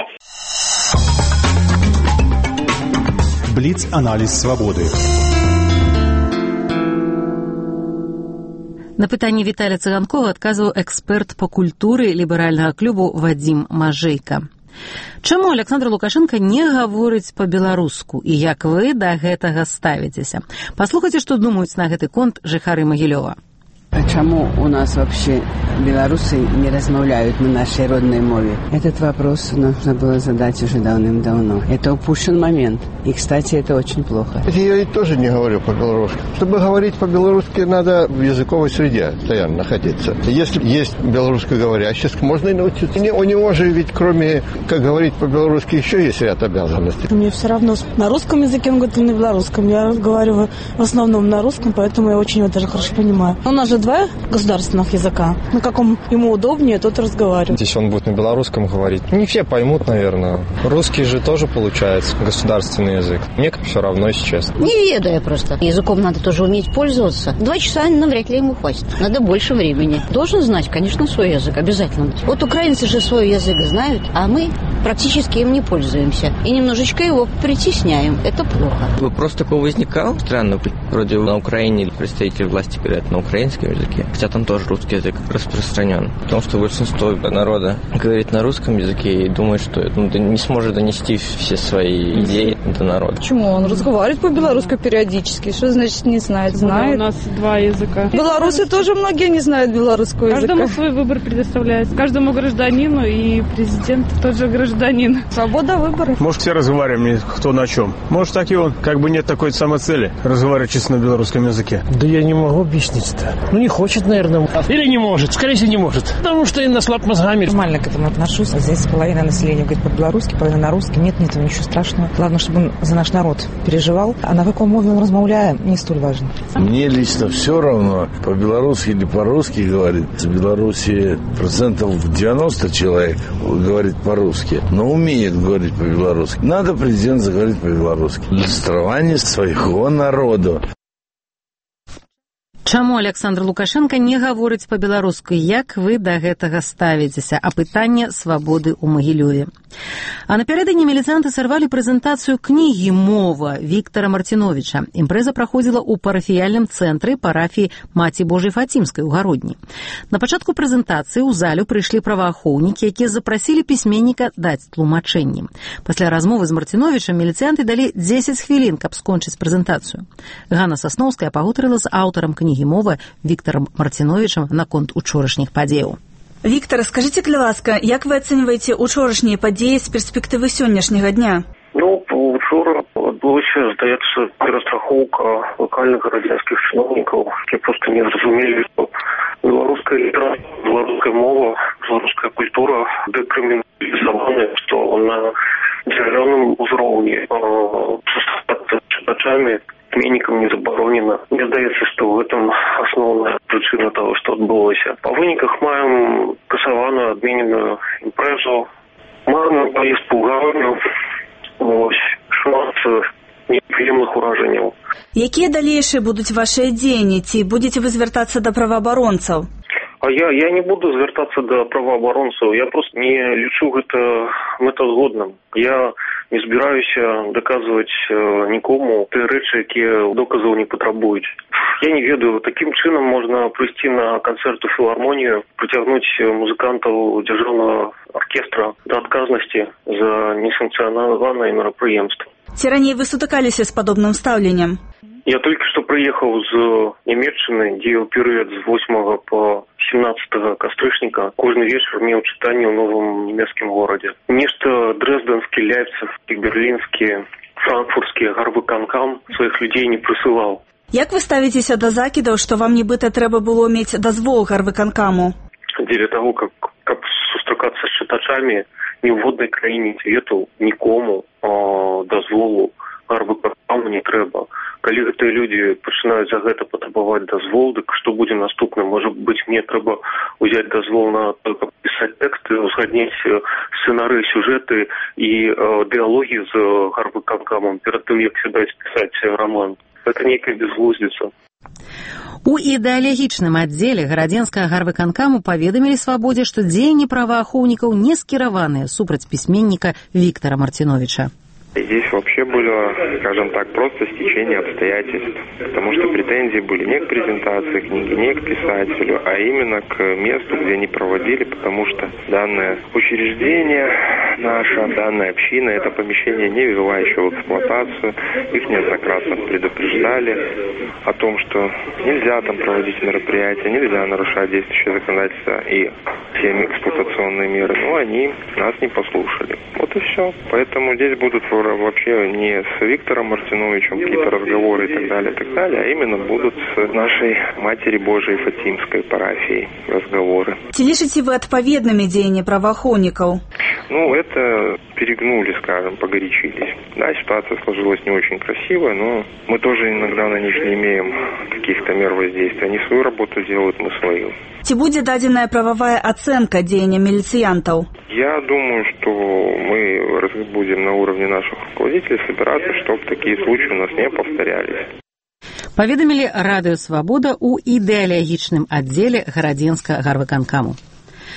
Speaker 7: Бліц-аналіз свабоды.
Speaker 1: На пытанне Віталя Цыганкова адказваў эксперт па культуры ліберальнага клубу Вадзім Мажэйка. Чаму Александр Лукашенко не гаворыць па-беларуску і як вы да гэтага ставіцеся? Паслухайце, што думаюць на гэты конт жыхары Магілёва.
Speaker 11: Чему у нас вообще белорусы не размовляют на нашей родной мове? Этот вопрос нужно было задать уже давным-давно. Это упущен момент. И, кстати, это очень плохо.
Speaker 12: Я и тоже не говорю по-белорусски. Чтобы говорить по-белорусски, надо в языковой среде постоянно находиться. Если есть белорусскоговорящий, можно и научиться. У него же ведь кроме, как говорить по-белорусски, еще есть ряд обязанностей.
Speaker 13: Мне все равно, на русском языке он говорит или на белорусском. Я разговариваю в основном на русском, поэтому я очень его даже хорошо понимаю. У нас же два государственных языка. На каком ему удобнее, тот разговаривает.
Speaker 14: Если он будет на белорусском говорить, не все поймут, наверное. Русский же тоже получается государственный язык. Мне все равно, если честно.
Speaker 15: Не ведаю просто. Языком надо тоже уметь пользоваться. Два часа навряд ли ему хватит. Надо больше времени. Должен знать, конечно, свой язык. Обязательно. Вот украинцы же свой язык знают, а мы практически им не пользуемся. И немножечко его притесняем. Это плохо.
Speaker 16: Вопрос такой возникал. Странно, вроде на Украине представители власти говорят на украинском языке, хотя там тоже русский язык распространен. Потому что большинство народа говорит на русском языке и думает, что ну, не сможет донести все свои идеи до народа.
Speaker 17: Почему? Он разговаривает по-белорусски периодически. Что значит не знает? Знает.
Speaker 18: У нас два языка.
Speaker 17: Белорусы тоже многие не знают белорусского языка.
Speaker 18: Каждому свой выбор предоставляется. Каждому гражданину, и президент тоже гражданин.
Speaker 17: Свобода выбора.
Speaker 19: Может, все разговариваем, кто на чем. Может, так и он. Как бы нет такой самой цели разговаривать чисто на белорусском языке.
Speaker 20: Да я не могу объяснить это. Ну, не хочет, наверное. Или не может. Скорее всего, не может. Потому что им наслаб мозгами.
Speaker 21: Нормально к этому отношусь. Здесь половина населения говорит по-белорусски, половина на русском. Нет, нет, ничего страшного. Главное, чтобы он за наш народ переживал. А на каком мове он размовляет, не столь важно.
Speaker 22: Мне лично все равно, по-белорусски или по-русски говорит. В Беларуси процентов девяносто человек говорит по-русски, но умеет говорить по-белорусски. Надо президент заговорить по-белорусски. Для стравания своего народа.
Speaker 1: Чаму Александр Лукашенко не гаворыць па-беларуску? Як вы да гэтага ставіцеся? А пытанне свабоды ў Магілёве. А напярэдадні міліцыянты сарвалі прэзентацыю кнігі «Мова» Віктара Мартиновича. Імпрэза праходзіла ў парафіяльным цэнтры парафіі Маці Божай Фацімскай у Гародні. На пачатку прэзентацыі ў залю прыйшлі праваахоўнікі, якія запрасілі пісьменніка даць тлумачэнні. Пасля размовы з Мартиновичам міліцыянты далі дзесяць хвілін, каб скончыць прэзентацыю. Ганна Сасноўская пагутарыла з аўтарам кнігі «Мова» Виктором Мартиновичем наконт учорашніх падзеяў.
Speaker 23: Виктор, скажите, калі ласка, як вы ацэньваеце учорашнія падзеі з перспектывы сённяшняга дня?
Speaker 24: Ну, учора адбылося, здаецца, перастрахоўка локальных радзянскіх чыноўнікаў, якія проста не зразумелі, што беларуская літаратура, беларуская мова, беларуская культура дэкрыміналізаваная, што на дзяржаўным узроўні сустракацца з чытачамі пісьменнікам не забаронена. Мне здаецца, што ў гэтым асноўная прычына таго, што адбылося. Па выніках маем касаваную адмененую імпрэзу, маем паездку ў Гародню, вось, шмат непрыемных уражанняў.
Speaker 23: Якія далейшыя будуць вашыя дзеянні? Ці будзеце вы звяртацца да праваабаронцаў?
Speaker 24: А я, я не буду звяртацца да праваабаронцаў. Я просто не лічу гэта мэтазгодным. Я не збіраюся даказваць нікому тыя рэчы, якія доказаў не патрабуюць. Я не ведаю, такім чынам можна прыйсці на канцэрт у філармонію, прыцягнуць музыкантаў дзяржаўнага аркестра да адказнасці за несанкцыянаванае мерапрыемства.
Speaker 23: Ці раней вы сутыкаліся з падобным стаўленнем?
Speaker 24: Я только что приехал из Німеччыны, дзе ў перыяд з восьмага по семнадцатага кастрычніка кожны вечар меў чытанне ў новым нямецкім горадзе. Нешта дрэздэнскі, ляйпцыгскі, берлінскі, франкфуртскі гарвыканкам сваіх людзей не прысылаў.
Speaker 23: Як вы ставіцеся да закідаў, што вам нібыта трэба было мець дазвол гарвыканкаму?
Speaker 24: Дзеля таго, каб, каб сустракацца з чытачамі, ні ў воднай краіне свету нікому о, дазволу гарвыканкаму не трэба. Калі гэтыя людзі пачынаюць за гэта патрабаваць дазвол, дык што будзе наступным? Можа быць, мне трэба ўзяць дазвол на то, каб пісаць тэксты, узгадніць сцэнары, сюжэты і э, дыалогі з гарвыканкамам перад тым, як сядаць пісаць раман. Гэта нейкая безглуздзіца.
Speaker 1: У ідэалагічным аддзеле гарадзенскага гарвыканкаму паведамілі свабодзе, што дзеянні праваахоўнікаў не скіраваныя супраць пісьменніка Виктора Мартиновича.
Speaker 25: Здесь вообще было, скажем так, просто стечение обстоятельств, потому что претензии были не к презентации книги, не к писателю, а именно к месту, где они проводили, потому что данное учреждение наше, данная община, это помещение не ввела еще в эксплуатацию, их неоднократно предупреждали о том, что нельзя там проводить мероприятия, нельзя нарушать действующее законодательство и все эксплуатационные меры, но они нас не послушали. Вот и все. Поэтому здесь будут вообще не с Виктором Мартиновичем какие-то разговоры и так далее, и так далее, а именно будут с нашей Матери Божией Фатимской парафией разговоры.
Speaker 23: Ці лічыце вы адпаведнымі дзеянні праваахоўнікаў?
Speaker 25: Ну, это перегнули, скажем, погорячились. Да, ситуация сложилась не очень красивая, но мы тоже иногда на них не имеем каких-то мер воздействия. Они свою работу делают, мы свою.
Speaker 23: Ці будзе дадзеная правовая ацэнка дзеяння міліцыянтаў?
Speaker 25: Я думаю, что мы будем на уровне наших руководителей собираться, чтобы такие случаи у нас не повторялись.
Speaker 1: Паведамілі радыё «Свабода» у ідэалагічным аддзеле гарадзенскага гарвыканкаму.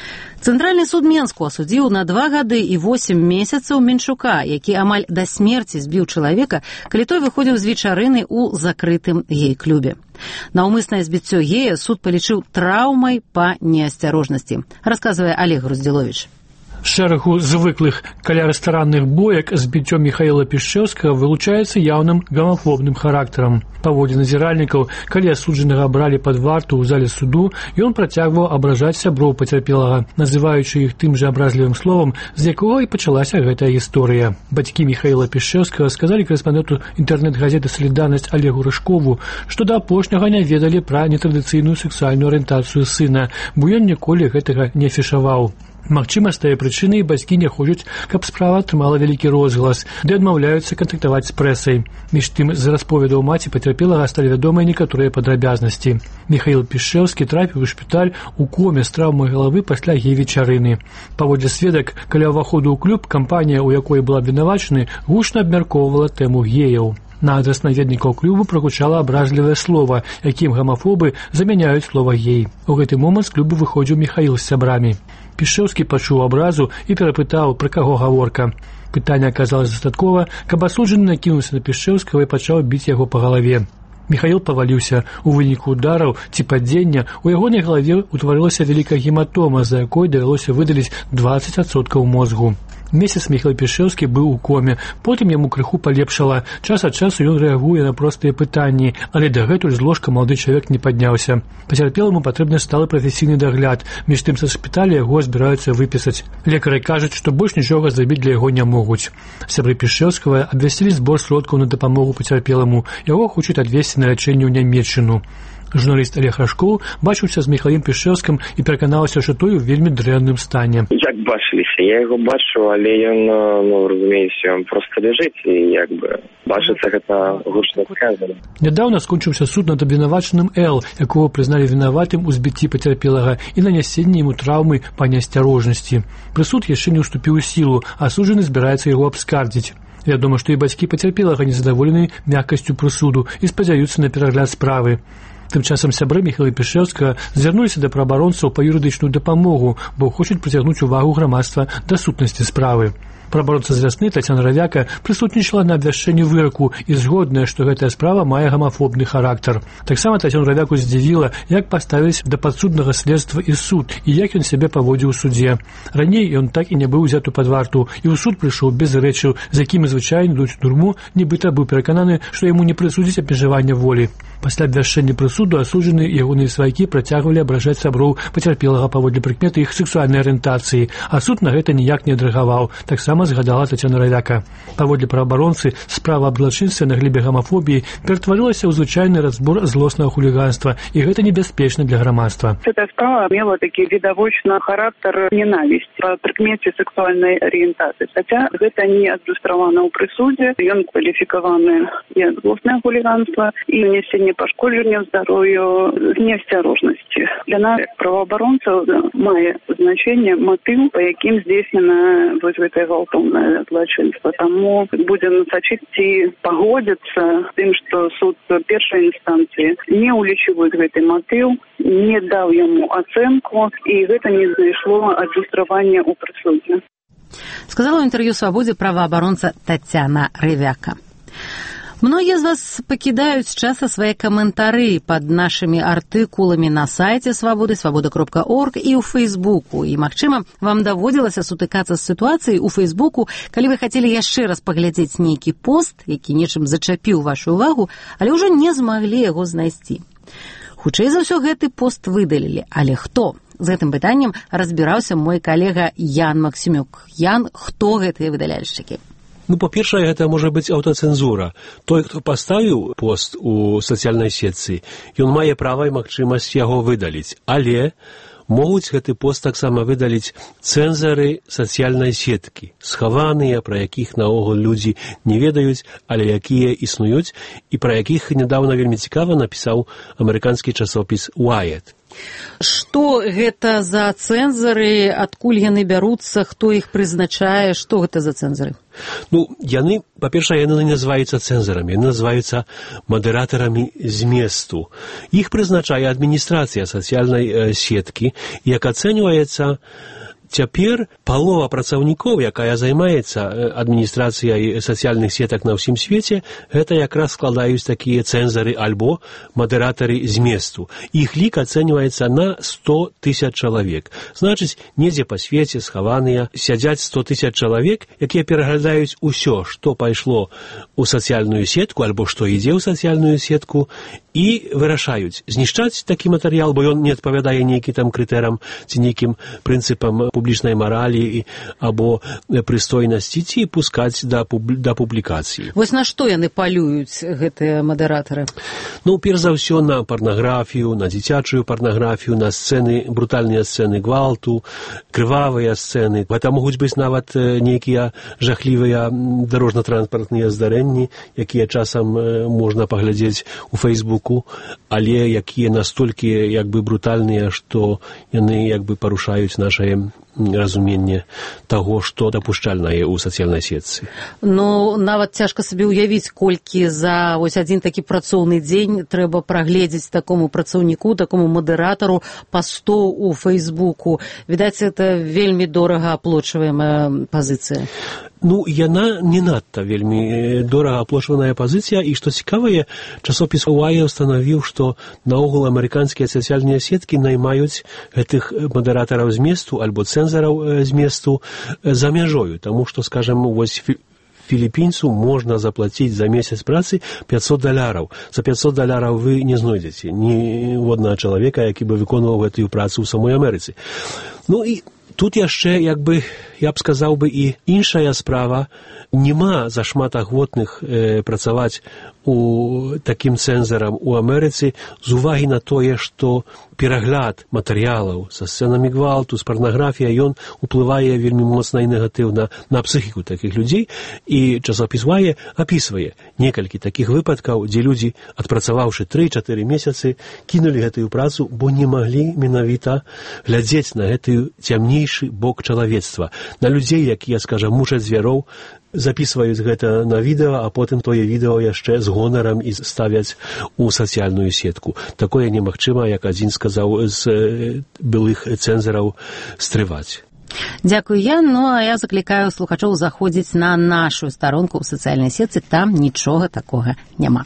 Speaker 1: Цэнтральны суд Менску асудзіў на два гады і восем месяцаў Менчука, які амаль да смерці збіў чалавека, калі той выходзіў з вечарыны ў закрытым гей-клубе. Наўмыснае збіццё гея суд палічыў траўмай па неасцярожнасці, расказвае Олег Груздзіловіч.
Speaker 2: Шэрагу звыклых каля рэстаранных боек збіццё Міхаіла Пішчэўскага вылучаецца яўным гамафобным характарам. Паводле назіральнікаў, калі асуджанага бралі пад варту ў зале суду, ён працягваў абражаць сяброў пацярпелага, называючы іх тым жа абразлівым словам, з якога і пачалася гэтая гісторыя. Бацькі Міхаіла Пішчэўскага сказалі корэспандэнту інтэрнэт-газеты «Салідарнасць» Олегу Рыжкову, што да апошняга не ведалі пра нетрадыцыйную сексуальную арыентацыю сына, бо ён ніколі гэтага не афішаваў. Магчыма, з тае прычыны і бацькі не хочуць, каб справа атрымала вялікі розгалас, ды адмаўляюцца кантактаваць з прэсай. Між тым, з расповедаў маці пацярпелага сталі вядомыя некаторыя падрабязнасці. Міхаіл Пішчэўскі трапіў у шпіталь у коме з траўмай галавы пасля гей-вечарыны. Паводле сведак, каля ўваходу ў клуб кампанія, у якой была абвінавачаны, гучна абмяркоўвала тэму геяў. На адрас наведнікаў клубу прагучала абразлівае слова, якім гамафобы замяняюць слова гей. У гэты момант з клубу выходзіў Міхаіл з сябрамі. Пішчэўскі пачуў абразу і перапытаў, пра каго гаворка. Пытанне аказалось дастаткова, каб асуджаны накінуўся на Пішчэўскага і пачаў біць яго па галаве. Міхаіл паваліўся. У выніку удараў ці падзення у ягонай галаве утварылася вялікая гематома, за якой давялося выдаліць дваццаць адсоткаў мозгу. Месяц Міхаіл Пішчэўскі быў у коме, потым яму крыху палепшала. Час ад часу ён рэагуе на простыя пытанні, але дагэтуль з ложка малады чалавек не падняўся. Пацярпеламу патрэбны сталы прафесійны дагляд, між тым са шпіталя яго збіраюцца выпісаць. Лекары кажуць, што больш нічога зрабіць для яго не могуць. Сябры Пішчэўскага абвясцілі збор сродкаў на дапамогу пацярпеламу. Яго хочуць адвезці на лячэнне ў Нямецчыну. Журналіст Олег Рыжкоў бачыўся з Міхаілам Пішчэўскім і пераканаўся, што той у вельмі дрэнным стане.
Speaker 3: Як бачыліся? Я яго бачу, але ён, ну, разумееце, ён проста ляжыць і як бы бачыцца гэта гучна сказана.
Speaker 2: Нядаўна скончыўся суд над абвінавачаным Л, якого прызналі вінаватым у збіцці пацярпелага і нанясенні яму траўмы па неасцярожнасці. Прысуд яшчэ не ўступіў у сілу, а асуджаны збіраецца яго абскардзіць. Вядома, што і бацькі пацярпелага незадаволены мяккасцю прысуду і спадзяюцца на перагляд справы. Тым часам сябры Міхаіла Пішчэўскага звярнуліся да праабаронцаў па юрыдычную дапамогу, бо хочуць прыцягнуць увагу грамадства да сутнасці справы. Праабаронца з Вясны Тацяна Равяка прысутнічала на абвяшчэнні выраку і згодная, што гэтая справа мае гамафобны характар. Таксама Тацяну Равяку здзівіла, як паставіліся да падсуднага следства і суд, і як ён сябе паводзіў у судзе. Раней ён так і не быў узяты пад варту, і ў суд прыйшоў без рэчаў, з якімі звычайна ідуць у турму, нібыта быў перакананы, што яму не прысудзяць абмежавання волі. Пасля абвяшчэння прысуду асуджаны і ягоныя сваякі працягвалі абражаць сяброў пацярпелага паводле прыкметы іх сексуальнай арыентацыі, а суд на гэта ніяк не адрэагаваў, таксама згадала Тацяна Равяка. Паводле праабаронцы, справа аб злачынстве на глебе гамафобіі ператварылася ў звычайны разбор злоснага хуліганства, і гэта небяспечна для грамадства.
Speaker 4: Эта справа мела такі відавочны характар ненавісці па прыкмеце сексуальнай арыентацыі. Хаця гэта не адлюстравана ў прысудзе, ён кваліфікаваны як злоснае хуліганства і нанесенне пашкоджання здароўю з неасцярожнасці. Для нас, праваабаронцаў, мае значэнне матыў, па якім здзейснена вось гэтае гвалтоўнае злачынства. Таму будзем сачыць, ці пагодзяцца з тым, што суд першай інстанцыі не ўлічвае гэты матыў, не даў яму ацэнку, і гэта не знайшло адлюстравання ў прысудзе.
Speaker 1: Сказала ў інтэрв'ю «Свабодзе» праваабаронца Тацяна Равяка. Многія з вас пакідаюць часа свае каментары пад нашымі артыкуламі на сайце Свабоды, свабода кропка орг і ў Фейсбуку. І, магчыма, вам даводзілася сутыкацца з сітуацыяй у Фейсбуку, калі вы хацелі яшчэ раз паглядзець нейкі пост, які нечым зачапіў вашу ўвагу, але ўжо не змаглі яго знайсці. Хутчэй за ўсё гэты пост выдалілі, але хто? З гэтым пытаннем разбіраўся мой калега Ян Максімюк. Ян, хто гэтыя выдаляльшчыкі?
Speaker 5: Ну, па-першае, гэта можа быць аўтацэнзура. Той, хто паставіў пост у сацыяльнай сетцы, ён мае права і магчымасць яго выдаліць. Але могуць гэты пост таксама выдаліць цэнзары сацыяльнай сеткі, схаваныя, пра якіх наогул людзі не ведаюць, але якія існуюць, і пра якіх нядаўна вельмі цікава напісаў амерыканскі часопіс Wired.
Speaker 1: Што гэта за цэнзары, адкуль яны бяруцца, хто іх прызначае, што гэта за цэнзары?
Speaker 5: Ну, яны, па-першае, яны не называюцца цэнзарамі, яны называюцца мадэратарамі зместу. Іх прызначае адміністрацыя сацыяльнай э, сеткі, як ацэньваецца цяпер палова працаўнікоў, якая займаецца адміністрацыяй сацыяльных сетак на ўсім свеце, гэта якраз складаюць такія цэнзары альбо мадэратары зместу. Іх лік ацэньваецца на сто тысяч чалавек. Значыць, недзе па свеце схаваныя сядзяць сто тысяч чалавек, якія пераглядаюць усё, што пайшло ў сацыяльную сетку альбо што ідзе ў сацыяльную сетку, і вырашаюць, знішчаць такі матэрыял, бо ён не адпавядае нейкім там крытэрам ці нейкім прынцыпам публічнай маралі або прыстойнасці, ці пускаць да, пуб... да публікацыі.
Speaker 1: Вось на што яны палююць, гэтыя мадэратары?
Speaker 5: Ну, перш за ўсё, на парнаграфію, на дзіцячую парнаграфію, на сцэны, брутальныя сцэны гвалту, крывавыя сцэны. Гэта могуць быць нават нейкія жахлівыя дарожна-транспартныя здарэнні, якія часам можна паглядзець у Фейсбуку, але якія настолькі як бы брутальныя, што яны як бы парушаюць нашае разуменне таго, што дапушчальнае ў сацыяльнай сетцы.
Speaker 1: Ну, нават цяжка сабе ўявіць, колькі за вось адзін такі працоўны дзень трэба прагледзець такому працаўніку, такому мадэратару пастоў у Фейсбуку. Відаць, это вельмі дорага аплочваемая пазіцыя.
Speaker 5: Ну, яна не надта вельмі дорага аплочваная пазіцыя, і што цікавае, часопіс Уайе устанавіў, што наогул амерыканскія сацыяльныя сеткі наймаюць гэтых мадэратараў зместу альбо цэнзараў зместу за мяжою, таму што, скажам, вось філіпінцу можна заплаціць за месяц працы пятьсот даляраў. За пятьсот даляраў вы не знойдзеце ні однага чалавека, які бы выконваў гэтую працу ў самой Амерыцы. Ну і тут яшчэ, як бы, я б сказаў бы, і іншая справа. Нема зашмат ахвотных э, працаваць у такім цэнзарам у Амерыцы з увагі на тое, што перагляд матэрыялаў са сцэнамі гвалту, з парнаграфіяй, ён уплывае вельмі моцна і негатыўна на псіхіку такіх людзей, і часопіс Уайе апісвае некалькі такіх выпадкаў, дзе людзі, адпрацаваўшы тры-чатыры месяцы, кінулі гэтую працу, бо не маглі менавіта глядзець на гэтую цямнейшы бок чалавецтва, на людзей, якія, скажам, мучаць звяроў, записываюць гэта на відэа, а потым тое відэа яшчэ з гонарам і ставяць у сацыяльную сетку. Такое немагчыма, як адзін сказаў з былых цэнзараў, стрываць.
Speaker 1: Дзякую, Ян. Ну, а я заклікаю слухачоў заходзіць на нашу старонку ў сацыяльнай сетцы, там нічога такога няма.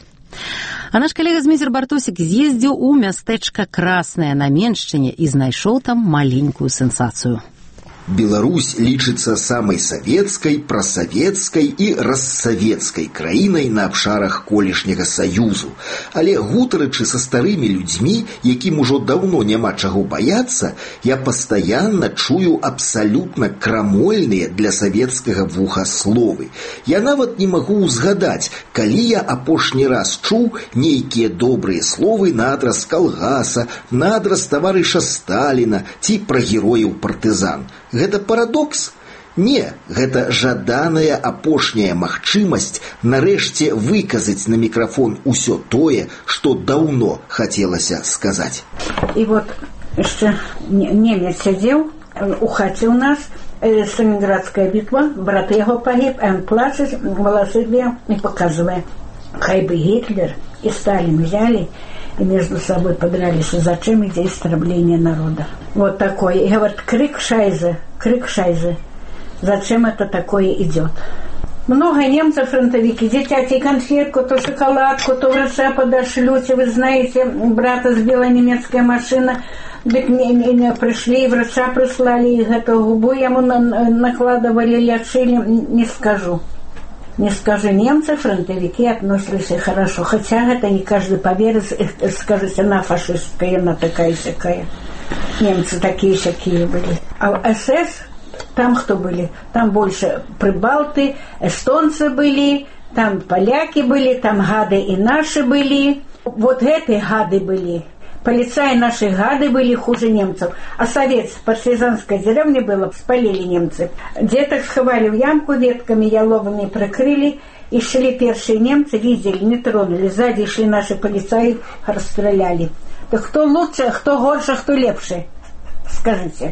Speaker 1: А наш калега Змейзер Бартосік з'ездзіў у мястэчка Краснае на Меншчыне і знайшоў там маленькую сенсацыю.
Speaker 6: Беларусь лічыцца самай савецкай, прасавецкай і рассавецкай краінай на абшарах колішняга Саюзу. Але гутарычы са старымі людзьмі, якім ужо даўно няма чаго баяцца, я пастаянна чую абсалютна крамольныя для савецкага вуха словы. Я нават не магу ўзгадаць, калі я апошні раз чуў нейкія добрыя словы на адрас калгаса, на адрас таварыша Сталіна ці пра герояў партызан. Гэта парадокс? Не, гэта жаданая апошняя магчымасць нарэшце выказаць на мікрафон усё тое, што даўно хацелася сказаць.
Speaker 7: І вот яшчэ немец сядзеў у хаце ў нас, Сталінградская бітва, брат яго пагіб, ён плача, валасы две і паказвае. Хай бы Гитлер и Сталин взяли и между собой подрались, зачем идет истребление народа. Вот такое. И говорит, крик шайзе, крик шайзе. Зачем это такое идет? Много немцев фронтовики, детяти конфетку, то шоколадку, то врача подошлют, вы знаете, брата сбила немецкая машина, так не, не, не пришли, врача прислали, и эту губу ему на, накладывали, лечили, не скажу. Не скажу, немцы, фронтовики относились хорошо, хотя это не каждый поверит, скажет, она фашистская, она такая-сякая. Немцы такие-сякие были. А в СС, там кто были? Там больше прибалты, эстонцы были, там поляки были, там гады и наши были. Вот эти гады были. Полицаи наши гады были хуже немцев. А совет, партизанская деревня была, спалили немцы. Деток сховали в ямку ветками, яловыми прикрыли. И шли первые немцы, видели, не тронули. Сзади шли наши полицаи, расстреляли. Так кто лучше, кто горше, кто лепше? Скажите.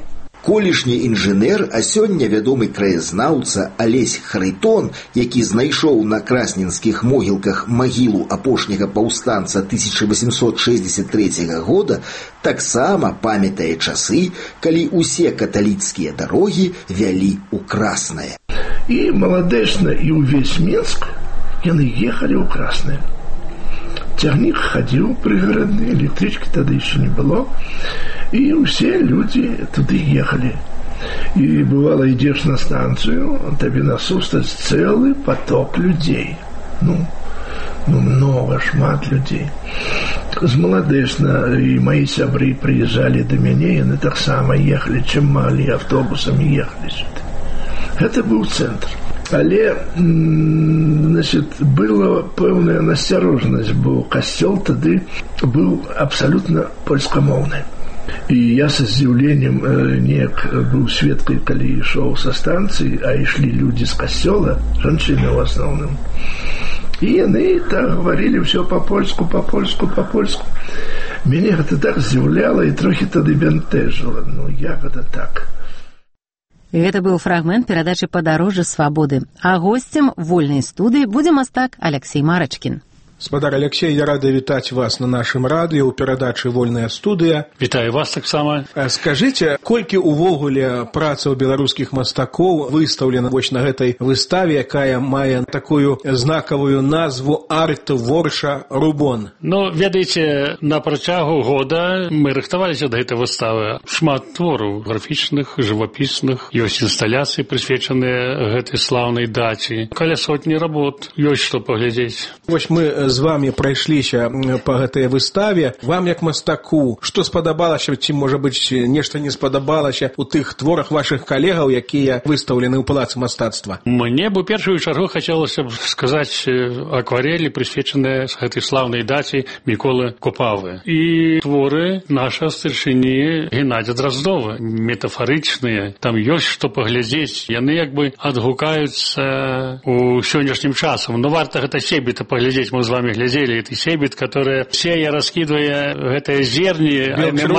Speaker 6: Колішні інжынер, а сёння вядомы краязнаўца Алесь Харитон, які знайшоў на красненскіх могілках магілу апошняга паўстанца тысяча восемьсот шестьдесят третьего года, таксама памятае часы, калі усе каталіцкія дарогі вялі ў Краснае.
Speaker 8: І маладэчна, і ўвесь Мінск яны ехалі ў Краснае. Цягнік хадзіў прыгарадны, электрычкі тады яшчэ не было, і ўсе людзі туды ехалі. І бывала, ідзеш на станцыю, табе насустрач цэлы поток людзей. Ну, ну много, шмат людзей. З маладэчна і мои сябры прыязджалі да мяне, яны таксама ехалі, чым маглі, аўтобусамі ехалі сюды. Гэта быў цэнтр. Але, значит, была пэўная насцярожнасць, бо касцёл тады быў абсалютна польскамоўны. І я са здзіўленнем неяк быў сведкай, калі ішоў са станцыі, а ішлі людзі з касцёла, жанчыны ў асноўным. І яны так гаварылі ўсё па-польску, па-польску, па-польску. Мяне гэта так здзіўляла і трохі тады бянтэжыла. Ну, як гэта так?
Speaker 1: Гэта быў фрагмент перадачы «Падарожжа свабоды». А госцем вольнай студыі будзе мастак Алексей Марачкін.
Speaker 9: Спадар Алексей, я рады вітаць вас на нашым радыё ў перадачы «Вольная студыя».
Speaker 2: Вітаю вас таксама.
Speaker 9: Скажыце, колькі увогуле працаў беларускіх мастакоў выстаўлена вось на гэтай выставе, якая мае такую знакавую назву «Арт-ворша Рубон»?
Speaker 2: Ну, ведаеце, на працягу года мы рыхтаваліся да гэтай выставы. Шмат твораў графічных, жывапісных, ёсць інсталяцыі, прысвечаныя гэтай слаўнай даце. Каля сотні работ, ёсць што паглядзець.
Speaker 9: Вось мы з вами прайшліся па гэтай выставе. Вам, як мастаку, што спадабалася, ці, можа быць, нешта не спадабалася ў тых творах вашых калегаў, якія выстаўлены ў Палацы мастацтва?
Speaker 2: Мне б у першую чаргу хацелася б сказаць акварелі, прысвечаныя гэтай слаўнай даце Міколы Купавы. І творы наша старшыні Геннадзя Драздова, метафарычныя. Там ёсць што паглядзець. Яны як бы адгукаюцца ў сённяшнім часам. Но варта гэта себіта паглядзець. Мы з вами глядзелі гэты себіт, который сея раскидывая гэтыя зерні,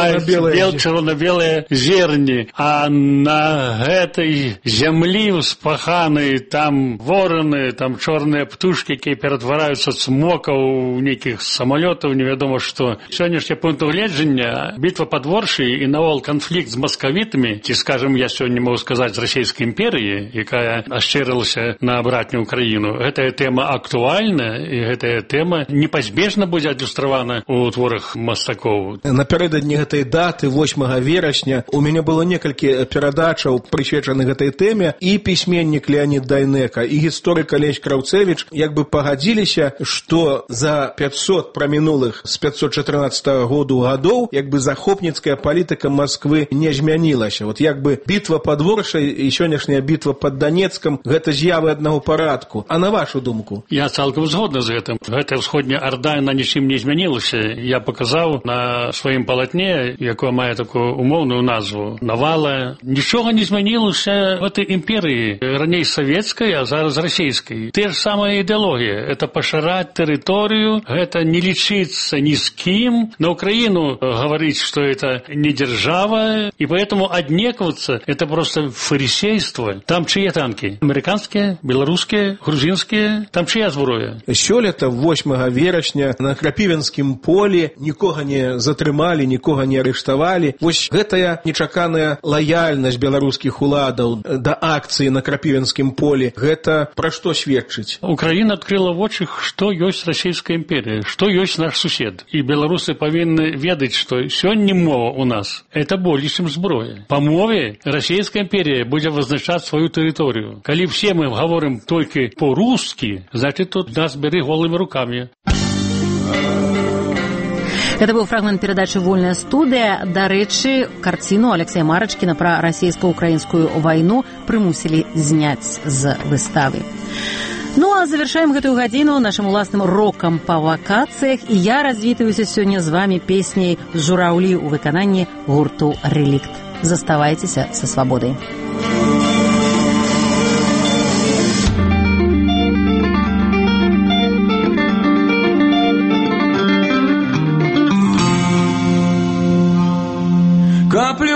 Speaker 2: бел чырвона-белыя зерні, а на гэтай зямлі ўспаханай там вораны, там чорныя птушкі, якія ператвараюцца цмокаў, нейкіх самалётаў, невядома што. Сённяшні пункт гледжання, бітва пад Воршай і навол канфлікт з маскавітамі, ці, скажем, я сёння могу сказаць, з расійскай імперіі, якая ашчэрылася на братнюю Украіну. Гэтая тэма актуальна, і гэтая тэма непазбежна будзе адлюстравана ў творах мастакоў.
Speaker 9: Напярэдадні гэтай даты, восьмага верасня, у мяне было некалькі перадачаў, прысвечаных гэтай тэме, і пісьменнік Леонід Дайнека, і гісторык Алесь Краўцэвіч як бы пагадзіліся, што за пятьсот прамінулых з пятьсот чатырнаццатага году гадоў як бы захопніцкая палітыка Масквы не змянілася. Вот як бы бітва пад Воршай і сённяшняя бітва пад Данецкам гэта з'явы аднаго парадку. А на вашу думку?
Speaker 2: Я цалкам згодны з гэтым. Гэтая ўсходняя Арда, яна нічым не змянілася. Я паказаў на сваім палатне, якое мае такую умоўную назву, Навала. Нічога не змянілася в этой імперыі. Раней савецкай, а зараз расійскай. Те ж самая ідэалогія. Это пашыраць тэрыторыю, гэта не лічыцца ні з кім. На Украіну говорить, что это не держава, и поэтому отнекиваться это просто фарисейство. Там чьи танки? Американские, белорусские, грузинские. Там чья зброя?
Speaker 9: Сёлета восьмага верасня на Крапівенскім полі нікога не затрымалі, нікога не арыштавалі. Вось гэтая нечаканая лаяльнасць беларускіх уладаў да акцыі на Крапівенскім полі, гэта пра што сведчыць?
Speaker 2: Украіна адкрыла вочы, што ёсць расійская імперія, што ёсць наш сусед. І беларусы павінны ведаць, што сёння мова у нас это болей, чым зброя. Па мове расійская імперія будзе вызначаць сваю тэрыторыю. Калі все мы гаворым толькі по-русски, значит, тут нас бяры голымі рукамі.
Speaker 1: Это был фрагмент передачи «Вольная студия». Дарэчы, картину Алексея Марачкина про российско-украинскую войну прымусілі зняць з выставы. Ну, а завершаем гэтую гадзіну нашим уласным рокам па вакацыях. І я развітаюся сёння з вами песняй «Жураўлі» у выкананні гурту «Реликт». Заставайцеся са свабодай.
Speaker 10: Капли